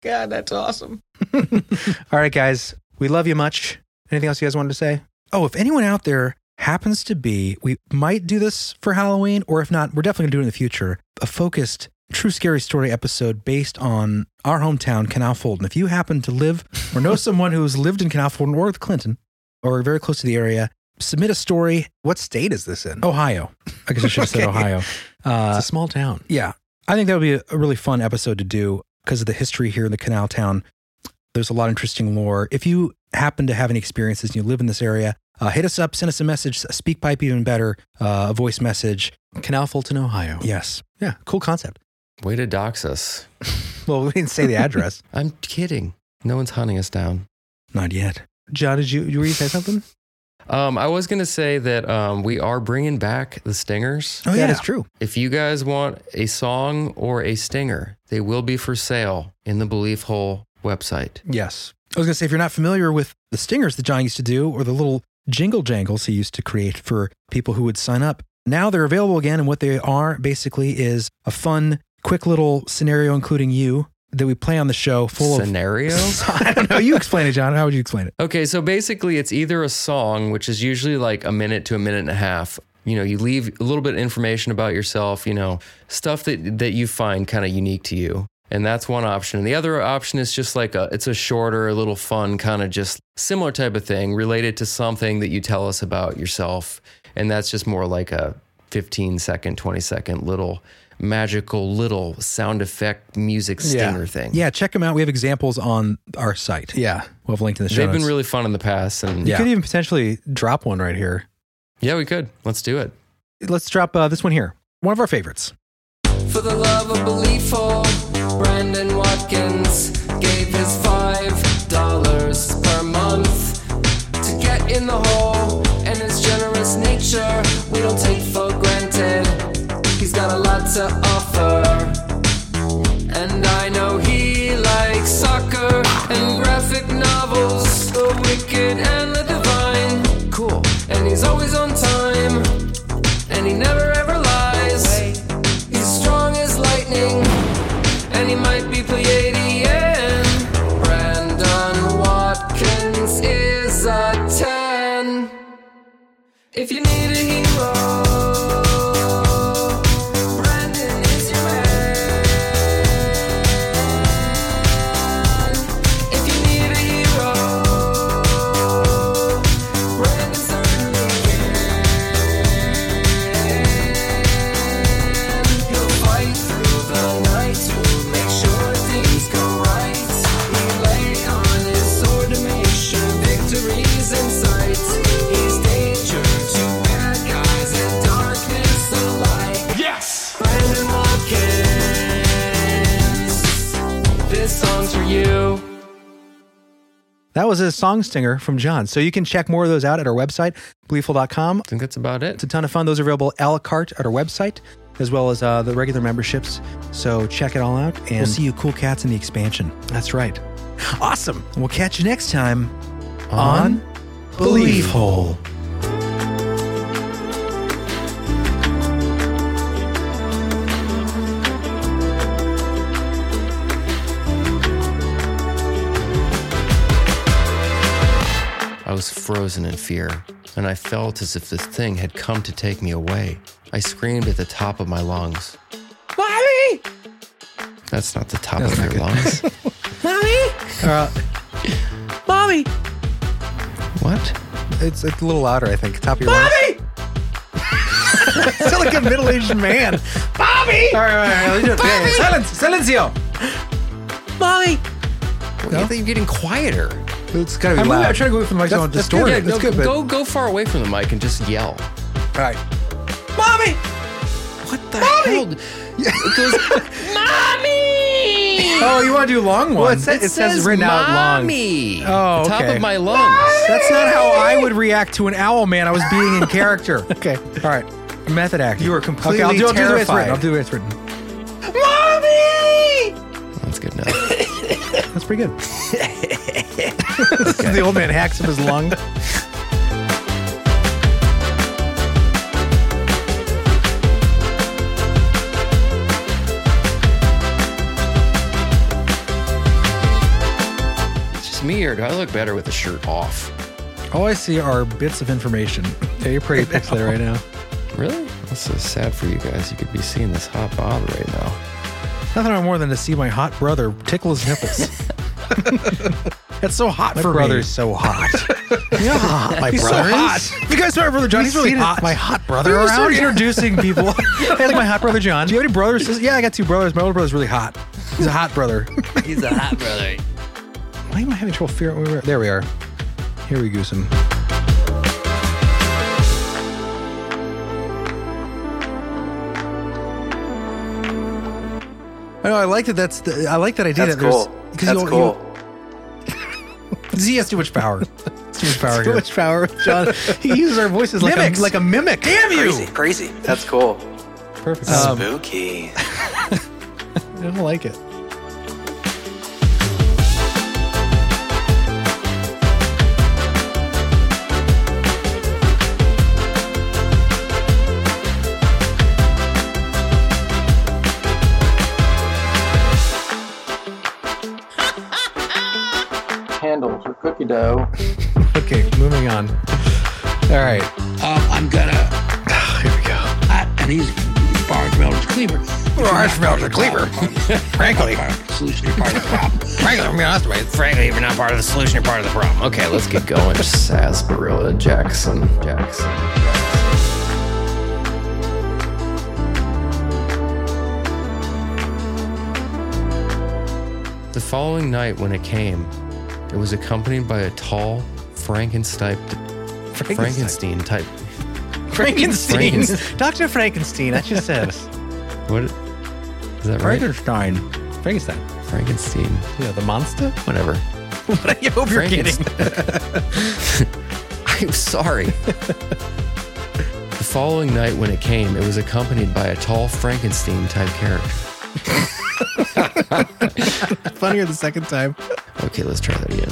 God, that's awesome. All right, guys. We love you much. Anything else you guys wanted to say? Oh, if anyone out there happens to be, we might do this for Halloween, or if not, we're definitely going to do it in the future, a focused true scary story episode based on our hometown, Canal Fulton. If you happen to live or know someone who's lived in Canal Fulton or Clinton or very close to the area, submit a story. What state is this in? Ohio. I guess I should have said Okay. Ohio. Uh, It's a small town. yeah. I think that would be a, a really fun episode to do because of the history here in the Canal Town. There's a lot of interesting lore. If you happen to have any experiences and you live in this area, uh, hit us up, send us a message, a speak pipe even better, uh, a voice message. Canal Fulton, Ohio. Yes. Yeah. Cool concept. Way to dox us. Well, we didn't say the address. I'm kidding. No one's hunting us down. Not yet. John, did you, you were you say something? Um, I was going to say that um, we are bringing back the stingers. Oh, yeah, that's true. If you guys want a song or a stinger, they will be for sale in the Belief Hole website. Yes. I was going to say, if you're not familiar with the stingers that John used to do or the little jingle jangles he used to create for people who would sign up, now they're available again. And what they are basically is a fun, quick little scenario, including you, that we play on the show full Scenario? of... I don't know. You explain it, John. How would you explain it? Okay, so basically it's either a song, which is usually like a minute to a minute and a half. You know, you leave a little bit of information about yourself, you know, stuff that, that you find kind of unique to you. And that's one option. And the other option is just like a, it's a shorter, a little fun, kind of just similar type of thing related to something that you tell us about yourself. And that's just more like a fifteen second, twenty second little magical little sound effect music stinger yeah. thing. Yeah, check them out. We have examples on our site. Yeah. We'll have a link to the show They've notes. been really fun in the past. And You yeah. could even potentially drop one right here. Yeah, we could. Let's do it. Let's drop uh, this one here. One of our favorites. For the love of belief, Brandon Watkins gave his five dollars per month to get in the hole, and his generous nature we don't take for granted. He's got a lot to offer, and I know he likes soccer and graphic novels, the wicked and the divine. Cool. And he's always on time, and he never ever lies. He's strong as lightning, and he might be Pleiadian. Brandon Watkins is a ten. If you need a hero, Brandon is your man. If you need a hero, Brandon certainly can. He'll fight through the night to make sure things go right. He lay on his sword to make sure victory's in sight. He's danger to bad guys and darkness alike. Yes! Brandon Watkins, this song's for you. That was a song stinger from John. So you can check more of those out at our website, beliefful dot com. I think that's about it. It's a ton of fun. Those are available a la carte at our website, as well as uh, the regular memberships. So check it all out. And we'll see you cool cats in the expansion. That's right. Awesome. And we'll catch you next time on, on Belief Hole. I was frozen in fear, and I felt as if this thing had come to take me away. I screamed at the top of my lungs. Mommy! That's not the top That's of not your good. lungs. Mommy! Uh, Mommy! What? It's, it's a little louder, I think. Top of your Mommy! lungs. Sound like a middle-aged man. Mommy! All right, all right, all right. Let's do it. Mommy! Silence! Silencio! Mommy! Well, I think you're getting quieter. It's gotta be I'm loud. moving- I'm trying to go away from the microphone. That's, that's Distort good. it. Yeah, That's no, good, but- go, go far away from the mic and just yell. All right. Mommy! What the Mommy! hell? It goes, Mommy! Oh, you want to do long ones? Well, it, says, it says written out long. Mommy. Oh, The top okay. of my lungs. That's not how I would react to an owl man. I was being in character. Okay. All right. Method acting. You were completely okay, I'll do, I'll do the way it's written. I'll do the way it's written. Mommy! That's good enough. That's pretty good. The old man hacks up his lung. hair. Do I look better with the shirt off? All I see are bits of information. Yeah, you're pretty pixelated right now. Really? That's so sad for you guys. You could be seeing this hot bod right now. Nothing more than to see my hot brother tickle his nipples. It's so hot my for me. My brother's so hot. Yeah, hot. My He's brother so is? hot. You guys know my brother John? He's really hot. My hot brother we around? We started introducing people. Hey, like my hot brother John. Do you have any brothers? Yeah, I got two brothers. My older brother's really hot. He's a hot brother. He's a hot brother. Why am I having trouble figuring out where we were? There we are. Here we goose him. I know. I like that. That's. The, I like that idea. That's that cool. That's you, cool. You, he has too much power. Too much power. Too here. much power, John. He uses our voices like a, like a mimic. Damn you! Crazy, crazy. That's cool. Perfect. Um, Spooky. I don't like it. Handles or cookie dough. Okay, moving on. All right. Um, I'm gonna. Oh, here we go. I, and these bars Melder's Cleaver. Bars Melder's Cleaver. Frankly, solution, you're part of the problem. Frankly, I'm be honest with you. Frankly, if you're not part of the solution, you're part of the problem. Okay, let's get going. Sarsaparilla Jackson. Jackson. The following night, when it came, it was accompanied by a tall Frankenstein, Frankenstein. Frankenstein type. Frankenstein. Frankenstein. Doctor Frankenstein. That's just says. What? Is that right? Frankenstein. Frankenstein. Frankenstein. Yeah, the monster? Whatever. I hope you're kidding. I'm sorry. The following night, when it came, it was accompanied by a tall Frankenstein type character. Funnier the second time. Okay, let's try that again.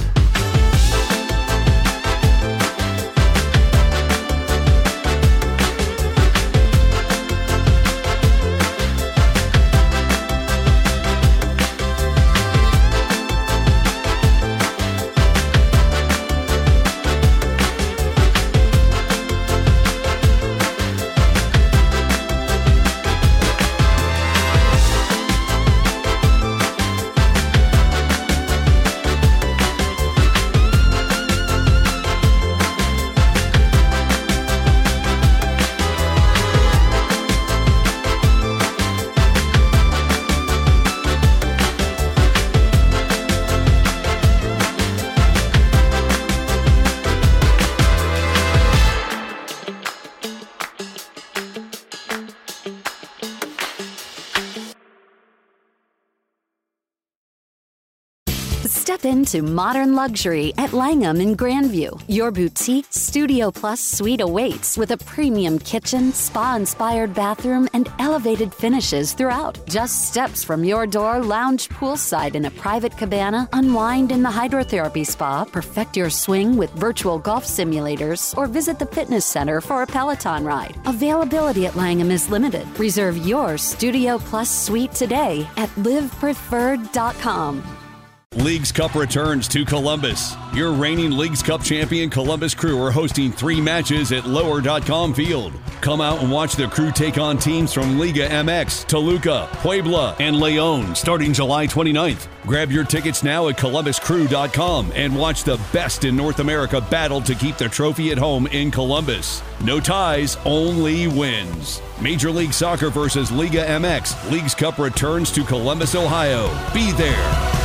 Step into modern luxury at Langham in Grandview. Your boutique Studio Plus suite awaits with a premium kitchen, spa-inspired bathroom, and elevated finishes throughout. Just steps from your door, lounge poolside in a private cabana, unwind in the hydrotherapy spa, perfect your swing with virtual golf simulators, or visit the fitness center for a Peloton ride. Availability at Langham is limited. Reserve your Studio Plus suite today at live preferred dot com. Leagues Cup returns to Columbus. Your reigning Leagues Cup champion Columbus Crew are hosting three matches at lower dot com field. Come out and watch the Crew take on teams from Liga M X, Toluca, Puebla, and Leon starting July twenty-ninth. Grab your tickets now at columbus crew dot com and watch the best in North America battle to keep the trophy at home in Columbus. No ties, only wins. Major League Soccer versus Liga M X. Leagues Cup returns to Columbus, Ohio. Be there.